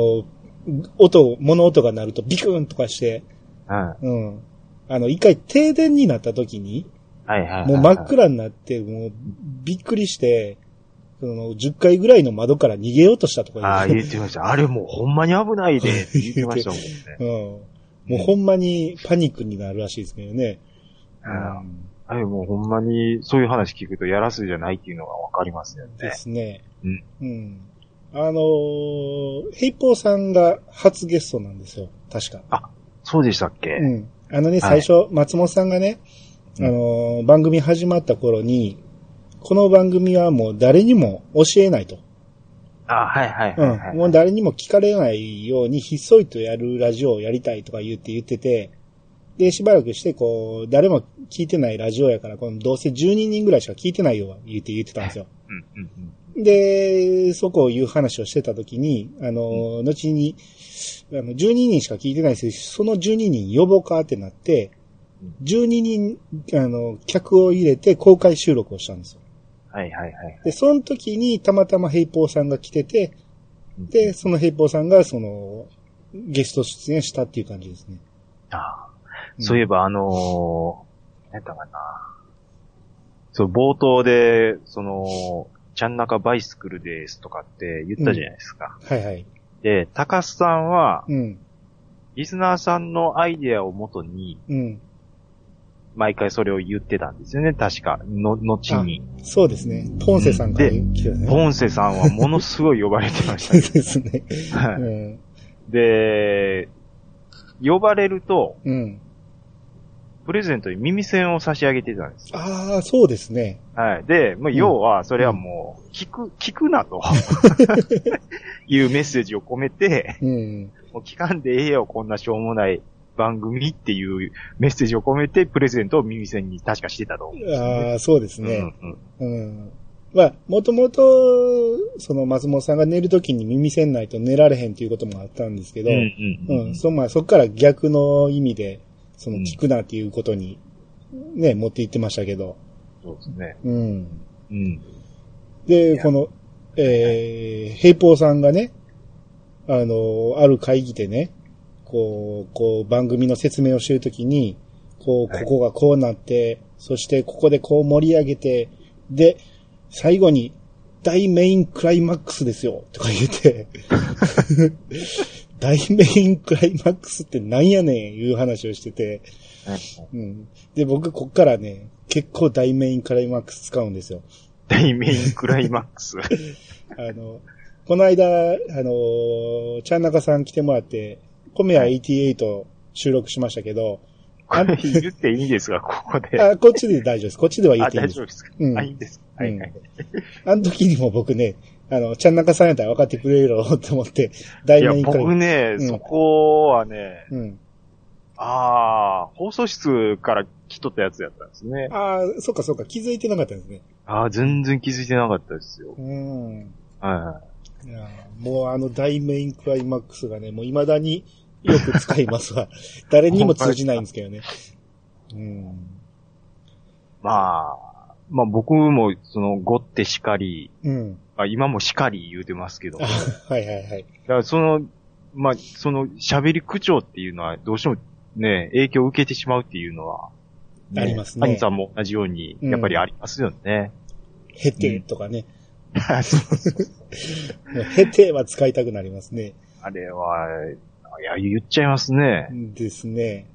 物音が鳴るとビクーンとかして、 はい。 うん。一回停電になった時に、 はいはいはいはい。 もう真っ暗になって、もうびっくりして、10階ぐらいの窓から逃げようとしたとかああ、言ってました。あれもうほんまに危ないでって言ってましたもんね。 うん。もうほんまにパニックになるらしいですけどね。 あれもうほんまにそういう話聞くとやらすじゃないっていうのがわかりますよね。 ですね。 うん。 うん。ヘイポーさんが初ゲストなんですよ。確か。 あ、そうでしたっけ？ うん。最初、松本さんがね、番組始まった頃に、この番組はもう誰にも教えないと。 はいはいはいはい。 もう誰にも聞かれないようにひっそりとやるラジオをやりたいとか言ってて、で、しばらくして誰も聞いてないラジオやから、どうせ12人ぐらいしか聞いてないよ言ってたんですよ。で、そこを言う話をしてた時に、後に、12人しか聞いてないですし、その12人呼ぼうかってなって、12人、客を入れて公開収録をしたんですよ。はいはいはい。で、その時にたまたまヘイポーさんが来てて、で、そのヘイポーさんがゲスト出演したっていう感じですね。 そういえばなんだかな。そう、冒頭で、ちゃんなかバイスクルですとかって言ったじゃないですか。はいはい。で、高須さんは、リスナーさんのアイデアをもとに、毎回それを言ってたんですよね、確か。後に。 そうですね。ポンセさんから来てね。 ポンセさんはものすごい呼ばれてましたね。 ですね。 はい。で、呼ばれると、プレゼントに耳栓を差し上げてたんです。 ああ、そうですね。 はい。で、要は、それはもう、聞くなというメッセージを込めて、もう聞かんでええよ、こんなしょうもない番組っていうメッセージを込めて、プレゼントを耳栓に確かしてたと思うんですね。 ああ、そうですね。まあ、もともと、松本さんが寝るときに耳栓ないと寝られへんっていうこともあったんですけど、そっから逆の意味で、聞くなっていうことに、ね、持っていってましたけど。 そうですね。 で、ヘイポーさんがね、ある会議でね、番組の説明をしているときに、ここがこうなって、そしてここでこう盛り上げて、で、最後に、大メインクライマックスですよ、とか言って、大メインクライマックスってなんやねん、いう話をしてて、で、僕、こっからね、結構大メインクライマックス使うんですよ。 大メインクライマックスこの間、ちゃんなかさん来てもらって、コメア88収録しましたけど、 これ言っていいですか、ここで。 こっちで大丈夫です。こっちでは言っていいです。 大丈夫ですか。いいです。はいはい。 あの時にも僕ね、ちゃんなかさんやったら分かってくれるろって思って、大メインクライマックス。 僕ね、そこはね、放送室から来とったやつやったんですね。 そうかそうか、気づいてなかったんですね。 全然気づいてなかったですよ。 いやもう大メインクライマックスがね、もう未だによく使いますわ。誰にも通じないんですけどね。 まあ僕もゴってしかり、今もしかり言うてますけど。 はいはいはい。 だから喋り口調っていうのはどうしてもね、影響を受けてしまうっていうのは、 ありますね。 兄さんも同じように、やっぱりありますよね。 へてとかね。へては使いたくなりますね。 あれは、言っちゃいますね。 ですね。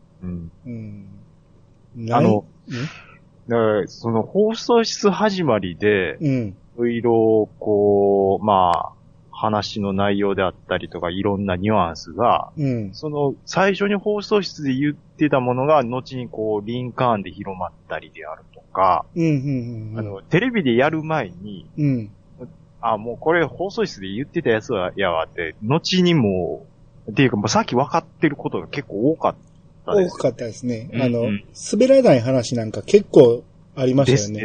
だから放送室始まりで、いろいろ、話の内容であったりとか、いろんなニュアンスが、最初に放送室で言ってたものが、後にリンカーンで広まったりであるとか、テレビでやる前に、もうこれ放送室で言ってたやつやわって、後にも、っていうか、さっき分かってることが結構多かったです。 多かったですね。滑らない話なんか結構ありましたよね。 です。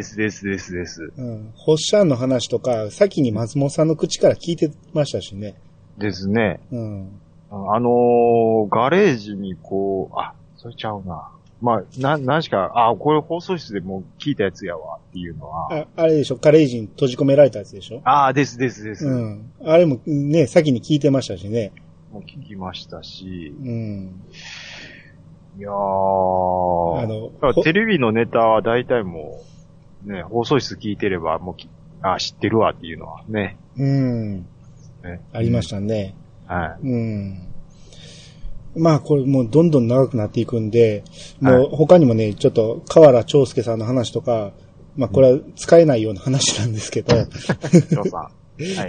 ホッシャンの話とか、先に松本さんの口から聞いてましたしね。 ですね。ガレージにそれちゃうな。何しか、これ放送室でもう聞いたやつやわっていうのは。 あれでしょ、ガレージに閉じ込められたやつでしょ。 です。 あれもね、先に聞いてましたしね。 もう聞きましたし。 いやー。テレビのネタは大体もう、ね、放送室聞いてればもう知ってるわっていうのはね。 ね、ありましたね。 はい。 まあこれもうどんどん長くなっていくんで、もう他にもね、ちょっと河原長介さんの話とか、まあこれは使えないような話なんですけど、 長さん。はい。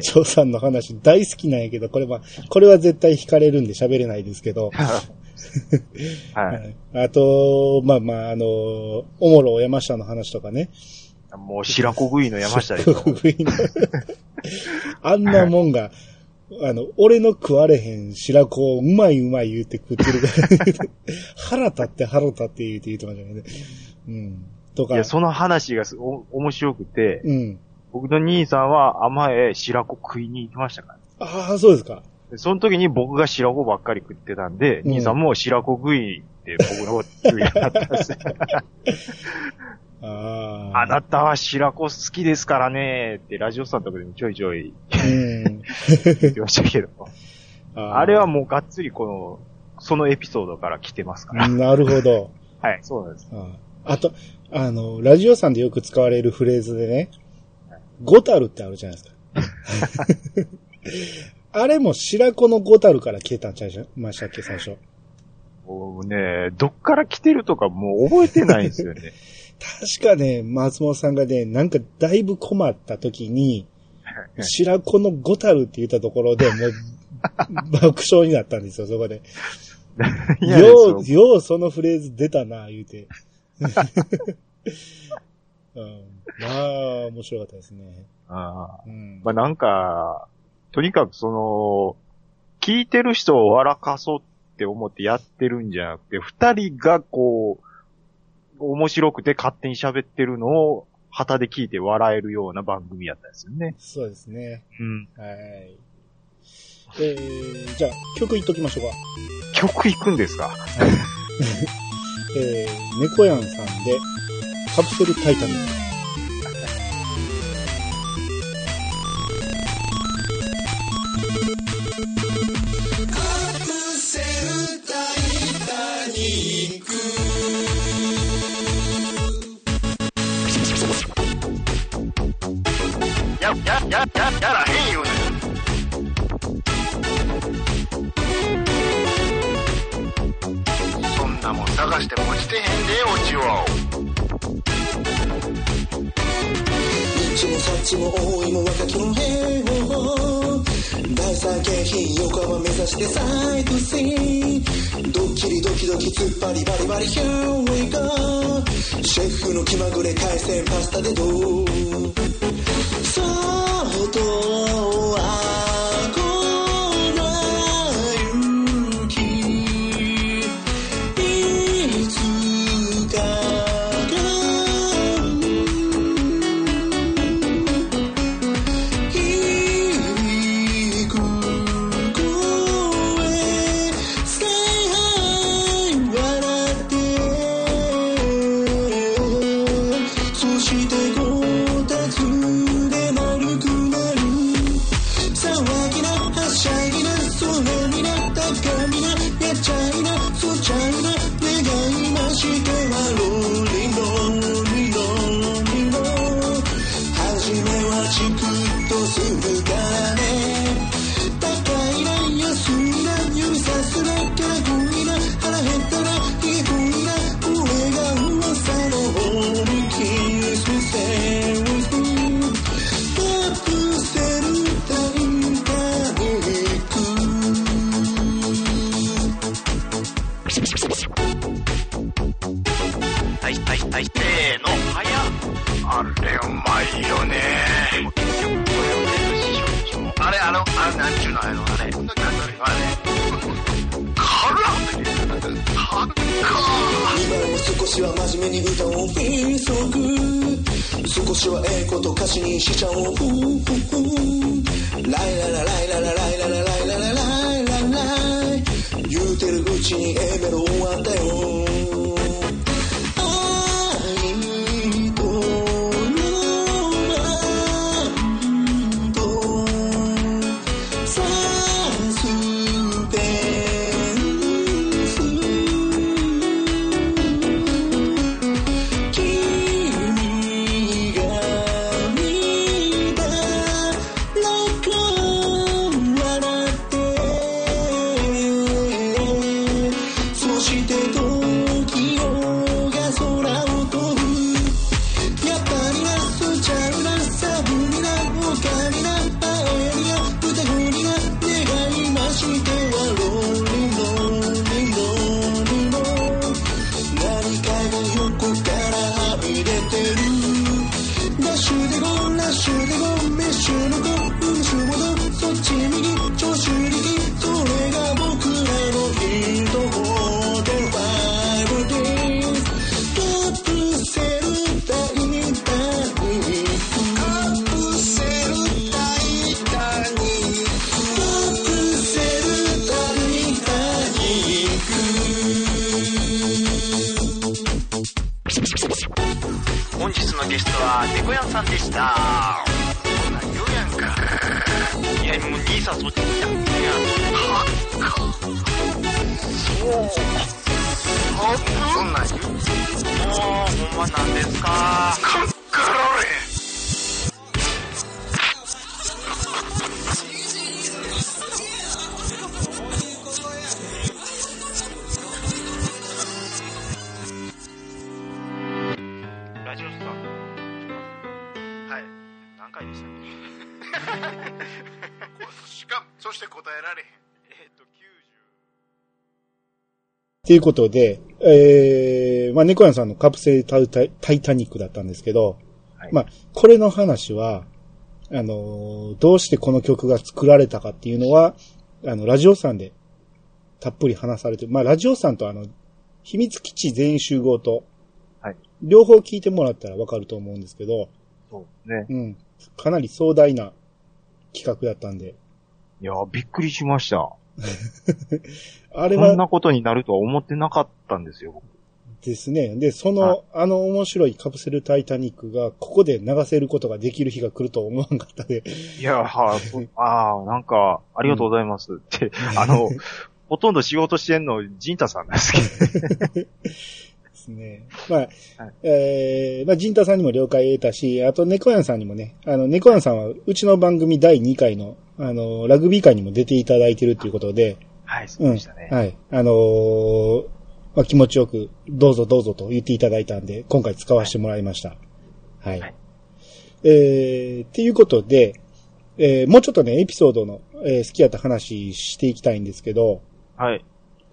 長さんの話大好きなんやけど、これは絶対惹かれるんで喋れないですけど、 はい。 あと、まあ、おもろ山下の話とかね。 もう白子食いの山下ですよ。 白子食いの。あんなもんが、俺の食われへん白子をうまい言うて食ってるから、腹立って言うて言ってましたけどね。とか。 いや、その話が面白くて、僕の兄さんは甘え白子食いに行きましたから。 ああ、そうですか。 その時に僕が白子ばっかり食ってたんで、兄さんも白子食いって僕の食いになったんですよ。あなたは白子好きですからねってラジオさんとかでもちょいちょい言ってましたけど。あれはもうがっつりそのエピソードから来てますから。 なるほど。 はい、そうなんです。 あと、ラジオさんでよく使われるフレーズでね、ゴタルってあるじゃないですか。あれも白子のゴタルから消えたんちゃいましたっけ、最初。 もうね、どっから来てるとかもう覚えてないんですよね。 確かね、松本さんがね、なんかだいぶ困った時に、白子のゴタルって言ったところで、もう、爆笑になったんですよ、そこで。ようそのフレーズ出たな、言うて。まあ、面白かったですね。 まあなんか、とにかく聞いてる人を笑かそうって思ってやってるんじゃなくて、二人が面白くて勝手に喋ってるのを旗で聞いて笑えるような番組やったんですよね。 そうですね。はい。じゃあ、曲いっときましょうか。 曲いくんですか？ 猫やんさんで、カプセルタイタニック。 やらへんよね。そんなもん探しても落ちてへんで、落ちは。日もさっちも多いも若きも平和。第三京浜横浜目指してサイトシーン。ドッキリドキドキ突っ張りバリバリ Here we go。シェフの気まぐれ海鮮パスタでどうそうとはこらゆきいつかが響く声采配笑ってそしてこたつで丸くなる騒ぎなはしゃぎな空にな高みなやっちゃいなそちゃいな願いましてはローリンローリンローリンロー初めはチクッとするからね高いな安いな指さすなからこいな腹減ったら逃げこいなこれが噂のホームキスセールスカプセルタイタニックはいせーのはやあれうまいよねあれなんちゅうのあれ今も少しは真面目に歌おうピソク少しはええこと歌詞にしちゃおうフーフーフーライララライララライララライララライラライ言うてるうちにAメロ終わったよ愛とロマンとサスペンスかにな母親には歌子にな願いましてはローリンローリンローリンロー何かが横からはみ出てるダッシュでゴーラッシュでゴーメッシュのゴーうんしゅもどそっち右長州力それが僕らのヒート4.5 days カプセルタイタニックカプセルタイタニックカプセルタイタニック本日のゲストは猫やんさんでした。そんな言うやんか。いやもう兄さんそっちやん。いやはっそうそんなん言うもうほんまなんですか。かっかられラジオスターはい何回でしたっけしかもそして答えられへんということで、まあ、猫屋さんのカプセルタイタニックだったんですけど、はい、まあ、これの話は、どうしてこの曲が作られたかっていうのは、ラジオさんでたっぷり話されて、まあ、ラジオさんと秘密基地全員集合と、はい、両方聞いてもらったらわかると思うんですけど、 そうね。 うん。かなり壮大な企画だったんで。 いや、びっくりしました。 あれは。 こんなことになるとは思ってなかったんですよ。 ですね。で、面白いカプセルタイタニックが、ここで流せることができる日が来ると思わなかったで。 いや、なんか、ありがとうございますって、ほとんど仕事してんの、ジンタさんですけど。 ですね。まあ、はいまあ、ジンタさんにも了解得たし、あと、猫やんさんにもね、猫やんさんは、うちの番組第2回の、ラグビー会にも出ていただいてるということで、 はい、そうでしたね。 はい。まあ、気持ちよく、どうぞどうぞと言っていただいたんで、今回使わせてもらいました。はい。はい、っていうことで、もうちょっとね、エピソードの、好きやった話していきたいんですけど、 はい。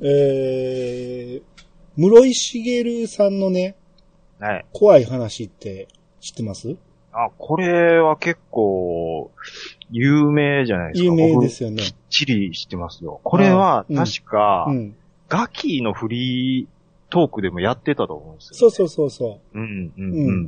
室井茂さんのね、 はい。 怖い話って知ってます？ これは結構、有名じゃないですか。 有名ですよね。 きっちり知ってますよ。これは、確か、ガキのフリートークでもやってたと思うんですよ、ね。 そう。 うん。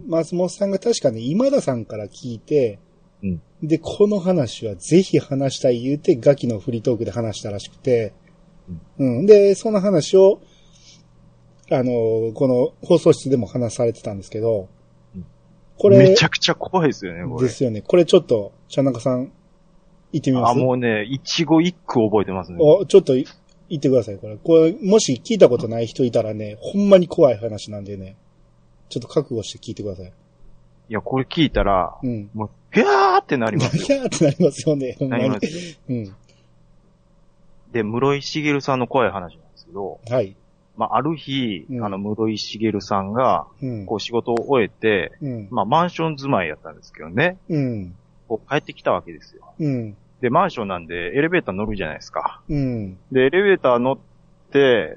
松本さんが確かね、今田さんから聞いて、で、この話はぜひ話したい言うて、ガキのフリートークで話したらしくて、で、その話を、この放送室でも話されてたんですけど、これ。 めちゃくちゃ怖いですよね、これ。 ですよね。これちょっと、茶中さん、言ってみます？ もうね、一語一句覚えてますね。 ちょっと言ってください、これ、もし聞いたことない人いたらね、ほんまに怖い話なんでね、ちょっと覚悟して聞いてください。 いや、これ聞いたら、もう、ギャーってなりますよ。 ギャーってなりますよね、ほんまに。 なります。で、室井茂さんの怖い話なんですけど、 はい。 まあ、ある日、室井茂さんが、こう仕事を終えて、まあ、マンション住まいやったんですけどね。こう帰ってきたわけですよ。で、マンションなんでエレベーター乗るじゃないですか。で、エレベーター乗って、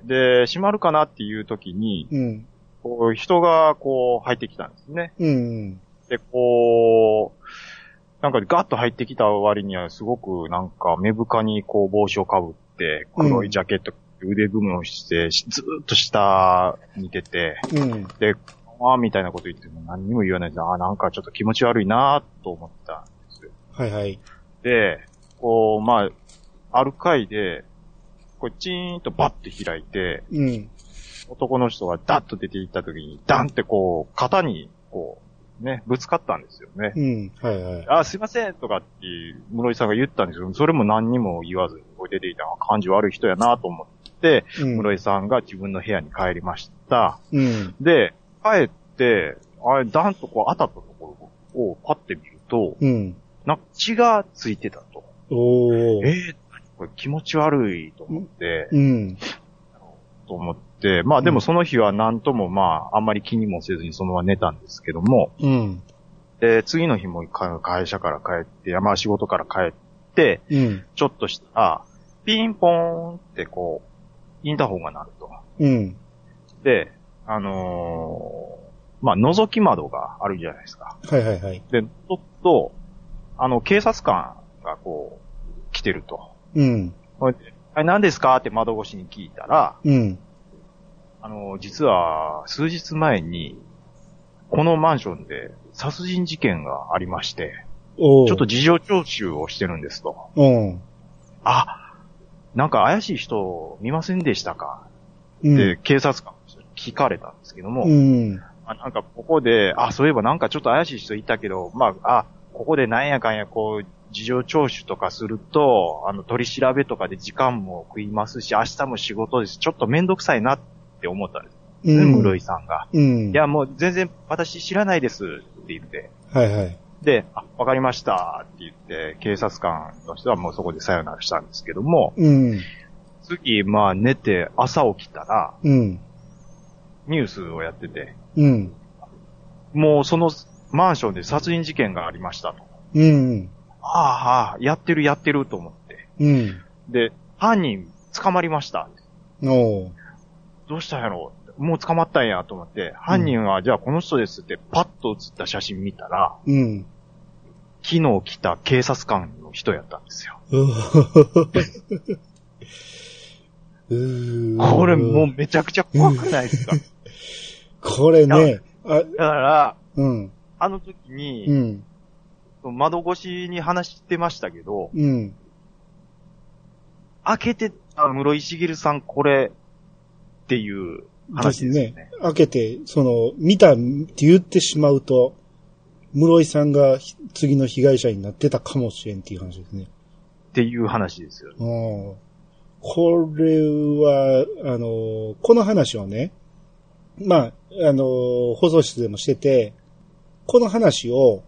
で、閉まるかなっていう時に、こう人がこう入ってきたんですね。で、こう、なんかガッと入ってきた割にはすごくなんか目深にこう帽子をかぶって、黒いジャケット、腕組みをして、ずーっと下に出て、で、みたいなこと言っても何にも言わないで、なんかちょっと気持ち悪いなと思ったんですよ。 はいはい。 で、こう、まあ、ある回で、こうチーンとバッて開いて、男の人がダッと出て行った時に、ダンってこう、肩に、こう、ね、ぶつかったんですよね。 はいはい。 すいませんとかって、室井さんが言ったんですけど、それも何にも言わずに、こう出ていた感じ悪い人やなと思って、室井さんが自分の部屋に帰りました。で、帰って、ダンとこう当たったところをパッて見ると、なんか血がついてたと。これ気持ち悪いと思って、まあでもその日はなんともまああんまり気にもせずにそのまま寝たんですけども、 で、次の日も会社から帰って、仕事から帰って、 うん。 ちょっとしたら、ピンポーンってこう、インターホンが鳴ると。 うん。 で、覗き窓があるじゃないですか。 はいはいはい。 で、ちょっと、警察官がこう、来てると。 うん。 何ですかって窓越しに聞いたら、 うん。 実は、数日前に、このマンションで殺人事件がありまして、ちょっと事情聴取をしてるんですと。なんか怪しい人見ませんでしたか、で、警察官聞かれたんですけども、なんかここで、そういえばなんかちょっと怪しい人いたけど、ここでなんやかんやこう、事情聴取とかすると、取り調べとかで時間も食いますし、明日も仕事です。ちょっとめんどくさいなって思ったんです。室井さんが。いや、もう全然私知らないですって言って。 はいはい。 で、わかりましたって言って、警察官の人はもうそこでさよならしたんですけども、次、寝て朝起きたら、ニュースをやってて、もうそのマンションで殺人事件がありましたと。やってると思って。で、犯人捕まりました。どうしたんやろう、もう捕まったんやと思って、犯人はじゃあこの人ですってパッと写った写真見たら、昨日来た警察官の人やったんですよ。これもうめちゃくちゃ怖くないですか？ これね。 だから、あの時に、窓越しに話してましたけど、開けてた室井茂さんこれっていう話ですね。 開けて、見たって言ってしまうと、室井さんが次の被害者になってたかもしれんっていう話ですね。 っていう話ですよね。 これは、この話をね、放送室でもしてて、この話を、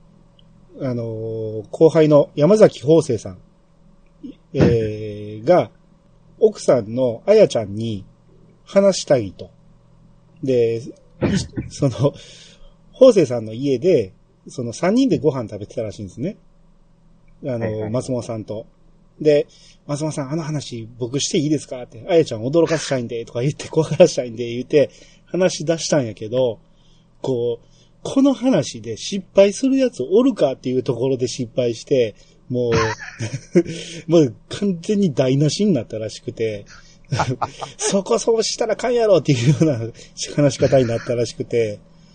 後輩の山崎邦生さん、が、奥さんのあやちゃんに話したいと。で、邦生さんの家で、3人でご飯食べてたらしいんですね。松本さんと。で、松本さん、話僕していいですかって、あやちゃん驚かしたいんで、とか言って、怖がらしたいんで、言って、話し出したんやけど、この話で失敗するやつおるかっていうところで失敗して、もう完全に台無しになったらしくて、そこそうしたらあかんやろっていうような話し方になったらしくて、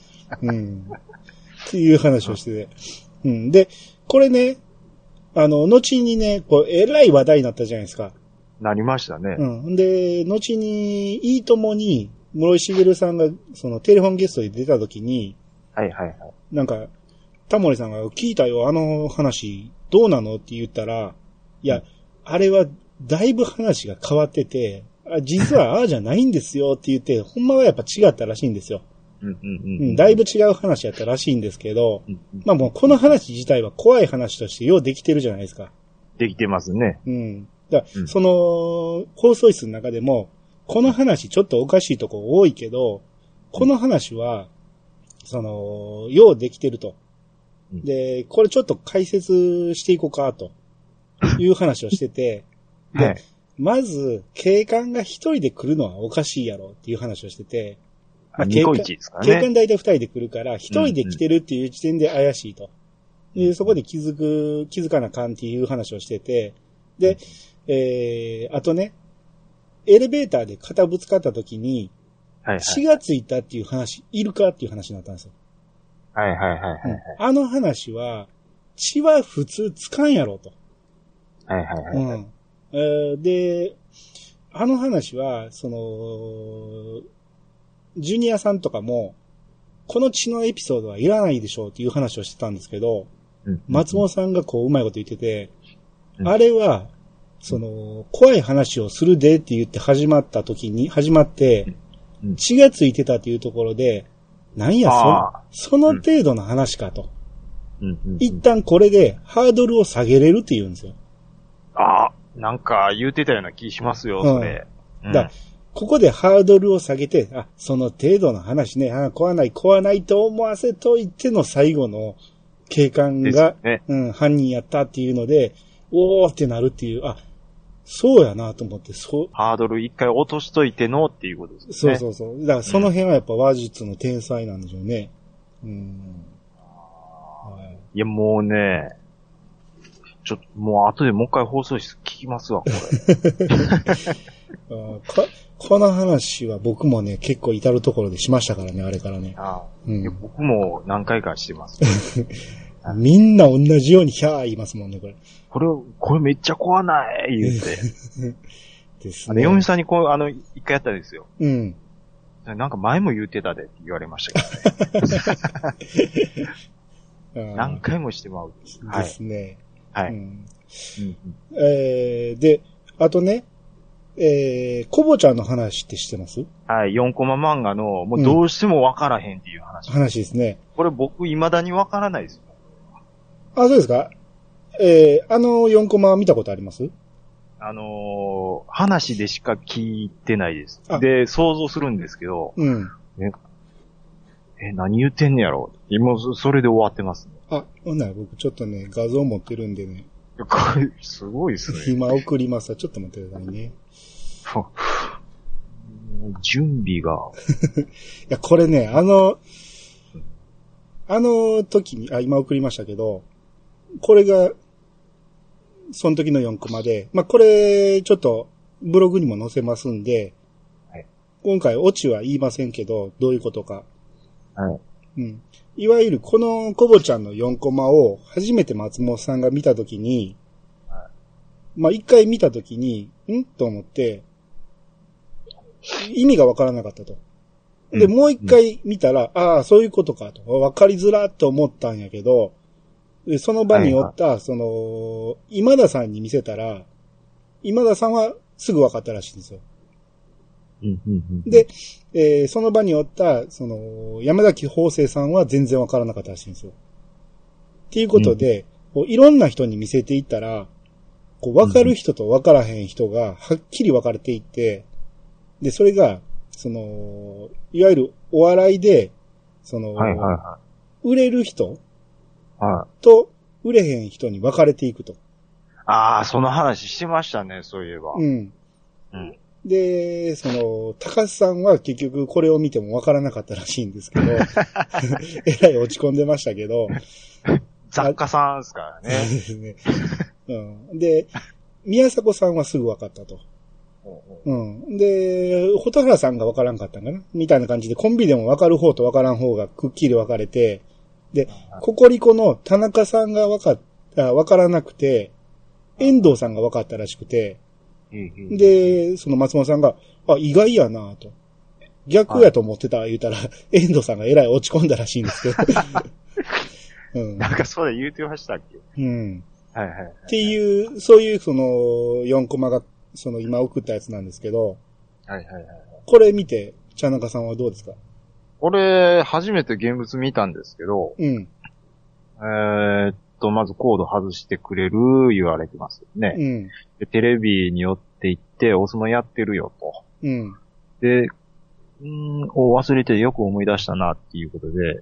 っていう話をしてて。で、これね、後にね、えらい話題になったじゃないですか。 なりましたね。 で、後に、いいともに、室井茂さんが、テレフォンゲストで出た時に、なんか、タモリさんが聞いたよ、話、どうなのって言ったら、いや、あれは、だいぶ話が変わってて、実はああじゃないんですよって言って、ほんまはやっぱ違ったらしいんですよ。だいぶ違う話やったらしいんですけど、もうこの話自体は怖い話としてようできてるじゃないですか。 できてますね。 だ放送室の中でも、この話ちょっとおかしいとこ多いけど、この話は、ようできてると。で、これちょっと解説していこうか、という話をしてて、で、まず、警官が一人で来るのはおかしいやろっていう話をしてて、 ニコイチですかね。 警官大体二人で来るから、一人で来てるっていう時点で怪しいと。で、そこで気づかなあかんっていう話をしてて、で、あとね、エレベーターで肩ぶつかった時に、血がついたっていう話、いるかっていう話になったんですよ。あの話は、血は普通つかんやろと。で、あの話は、ジュニアさんとかも、この血のエピソードはいらないでしょうっていう話をしてたんですけど、松本さんがうまいこと言ってて、あれは、怖い話をするでって言って始まって、血がついてたっていうところで、なんや、その程度の話かと。一旦これでハードルを下げれるって言うんですよ。 なんか言うてたような気しますよ、それ。 ここでハードルを下げて、その程度の話ね、怖ないと思わせといての最後の警官が、 ね、 犯人やったっていうので、おーってなるっていう、そうやなと思って、 ハードル一回落としといてのっていうことですね。 そう。だからその辺はやっぱ話術の天才なんでしょうね。 いや、もうね、もう後でもう一回放送室聞きますわ、これ。 この話は僕もね、結構至るところでしましたからね、あれからね。 僕も何回かしてます。 みんな同じようにヒャー言いますもんね、これ。 これめっちゃ怖ない言って。 ですね。 嫁さんに一回やったんですよ。なんか前も言ってたでって言われましたけどね。何回もしてまう。 ですね。 はい。 で、あとね、コボちゃんの話って知ってます？ はい、4コマ漫画の、もうどうしてもわからへんっていう話ですね。 これ僕未だにわからないですよ。 そうですか4コマ見たことあります？ 話でしか聞いてないです。で、想像するんですけど、何言ってんねやろ今、それで終わってますね。 ほんなら僕ちょっとね、画像持ってるんでね。 これ、すごいですね。 今送りますわ。ちょっと待ってくださいね。 準備が。 いや、これね、時に、今送りましたけど、これが、その時の4コマで、これ、ちょっと、ブログにも載せますんで、今回、オチは言いませんけど、どういうことか。いわゆる、このコボちゃんの4コマを、初めて松本さんが見た時に、一回見た時に、と思って、意味がわからなかったと。で、もう一回見たら、そういうことかと。わかりづらって思ったんやけど、その場におった、今田さんに見せたら、今田さんはすぐ分かったらしいんですよ。で、その場におった、山崎邦生さんは全然分からなかったらしいんですよ。っていうことで、いろんな人に見せていったら、分かる人と分からへん人がはっきり分かれていって、で、それが、いわゆるお笑いで、売れる人と売れへん人に分かれていくと。 その話してましたね、そういえば。 で、高須さんは結局これを見ても分からなかったらしいんですけど、えらい落ち込んでましたけど。 作家さんですからね。 で、宮迫さんはすぐ分かったと。で、蛍原さんが分からんかったんかなみたいな感じで、コンビでも分かる方と分からん方がくっきり分かれて、で、ココリコの田中さんが分からなくて、遠藤さんが分かったらしくて、で、その松本さんが、意外やなと。逆やと思ってた、言うたら、遠藤さんがえらい落ち込んだらしいんですけど。 なんかそうだ言うてましたっけ？ っていう、そういう4コマが、今送ったやつなんですけど、これ見て、茶中さんはどうですか？ 俺、初めて現物見たんですけど、まずコード外してくれる言われてますよね。でテレビに寄って行って、お相撲やってるよと。で、忘れてよく思い出したなっていうことで、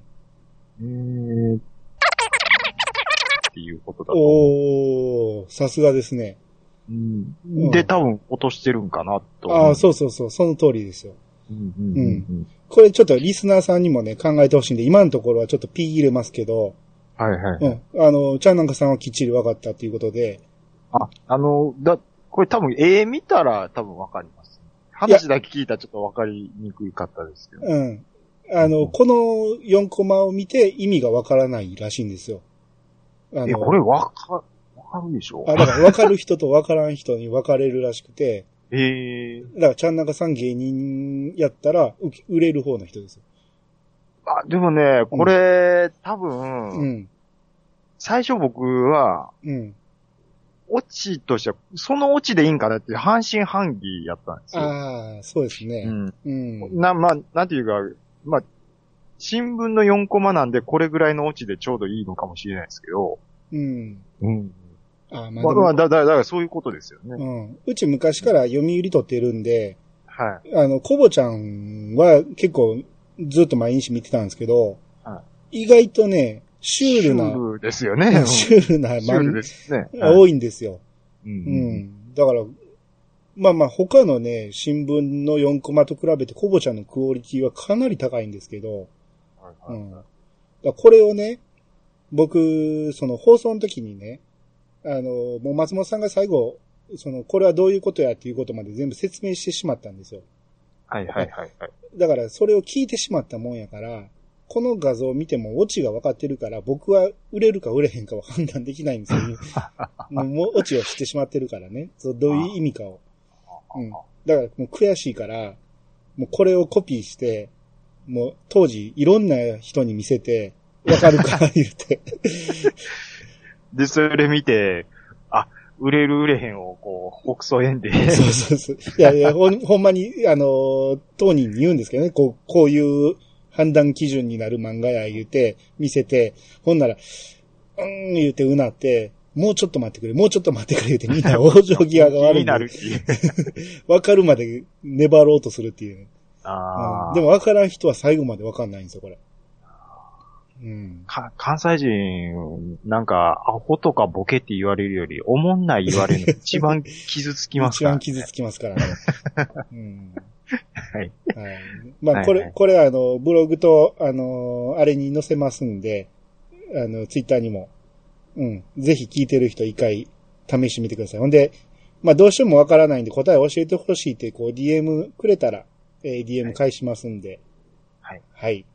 っていうことだと。 さすがですね。 で、多分落としてるんかなと。 そう、その通りですよ。これちょっとリスナーさんにもね、考えてほしいんで、今のところはちょっとピー入れますけど、チャンナンカさんはきっちり分かったっていうことで。 これ多分絵見たら多分分かります。話だけ聞いたらちょっと分かりにくかったですけど。 この4コマを見て意味が分からないらしいんですよ。 これ分かるでしょ？ だから分かる人と分からん人に分かれるらしくて。だからチャンナカさん芸人やったら売れる方の人ですよ。 でもね、これ、多分、最初僕は、オチとしては、そのオチでいいんかなって半信半疑やったんですよ。 そうですね。 なんていうか、新聞の4コマなんでこれぐらいのオチでちょうどいいのかもしれないですけど。だからそういうことですよね。 うち昔から読売取ってるんで、 はい。 コボちゃんは結構ずっと毎日見てたんですけど、 は意外とね、シュールな、 シュールですよね。 シュールなシュールですね。 が多いんですよ。 う。 うんん。だから、まあまあ他のね、新聞の4コマと比べてコボちゃんのクオリティはかなり高いんですけど、 はいはいうん。だからこれをね、僕、その放送の時にね、もう松本さんが最後、これはどういうことやっていうことまで全部説明してしまったんですよ。 はいはいはいはい。 だからそれを聞いてしまったもんやから、この画像を見てもオチが分かってるから、僕は売れるか売れへんかは判断できないんですよ。もうオチを知ってしまってるからね。どういう意味かを。うん。だからもう悔しいから、もうこれをコピーして、もう当時いろんな人に見せて、分かるか言って。 で、それ見て、あ、売れる売れへんをこう、北総園で。 そうそうそう。いやいや、ほんまに、当人に言うんですけどね、こういう判断基準になる漫画や言うて、見せて、ほんなら、言うてうなって、もうちょっと待ってくれ、もうちょっと待ってくれ言うて、みんな往生際が悪い。 気になるっていう。 わかるまで粘ろうとするっていう、ね。 ああ、 でもわからん人は最後までわかんないんですよ、これ。うん。 関西人、なんか、アホとかボケって言われるより、おもんない言われるの一番傷つきますから、ね。 一番傷つきますからね。うん。 はい。 はい。まあ、 はいこれブログと、あれに載せますんで、ツイッターにも、うん。ぜひ聞いてる人一回試してみてください。ほんで、まあ、どうしてもわからないんで答え教えてほしいって、こう、DM くれたら、DM 返しますんで。 はい。 はい。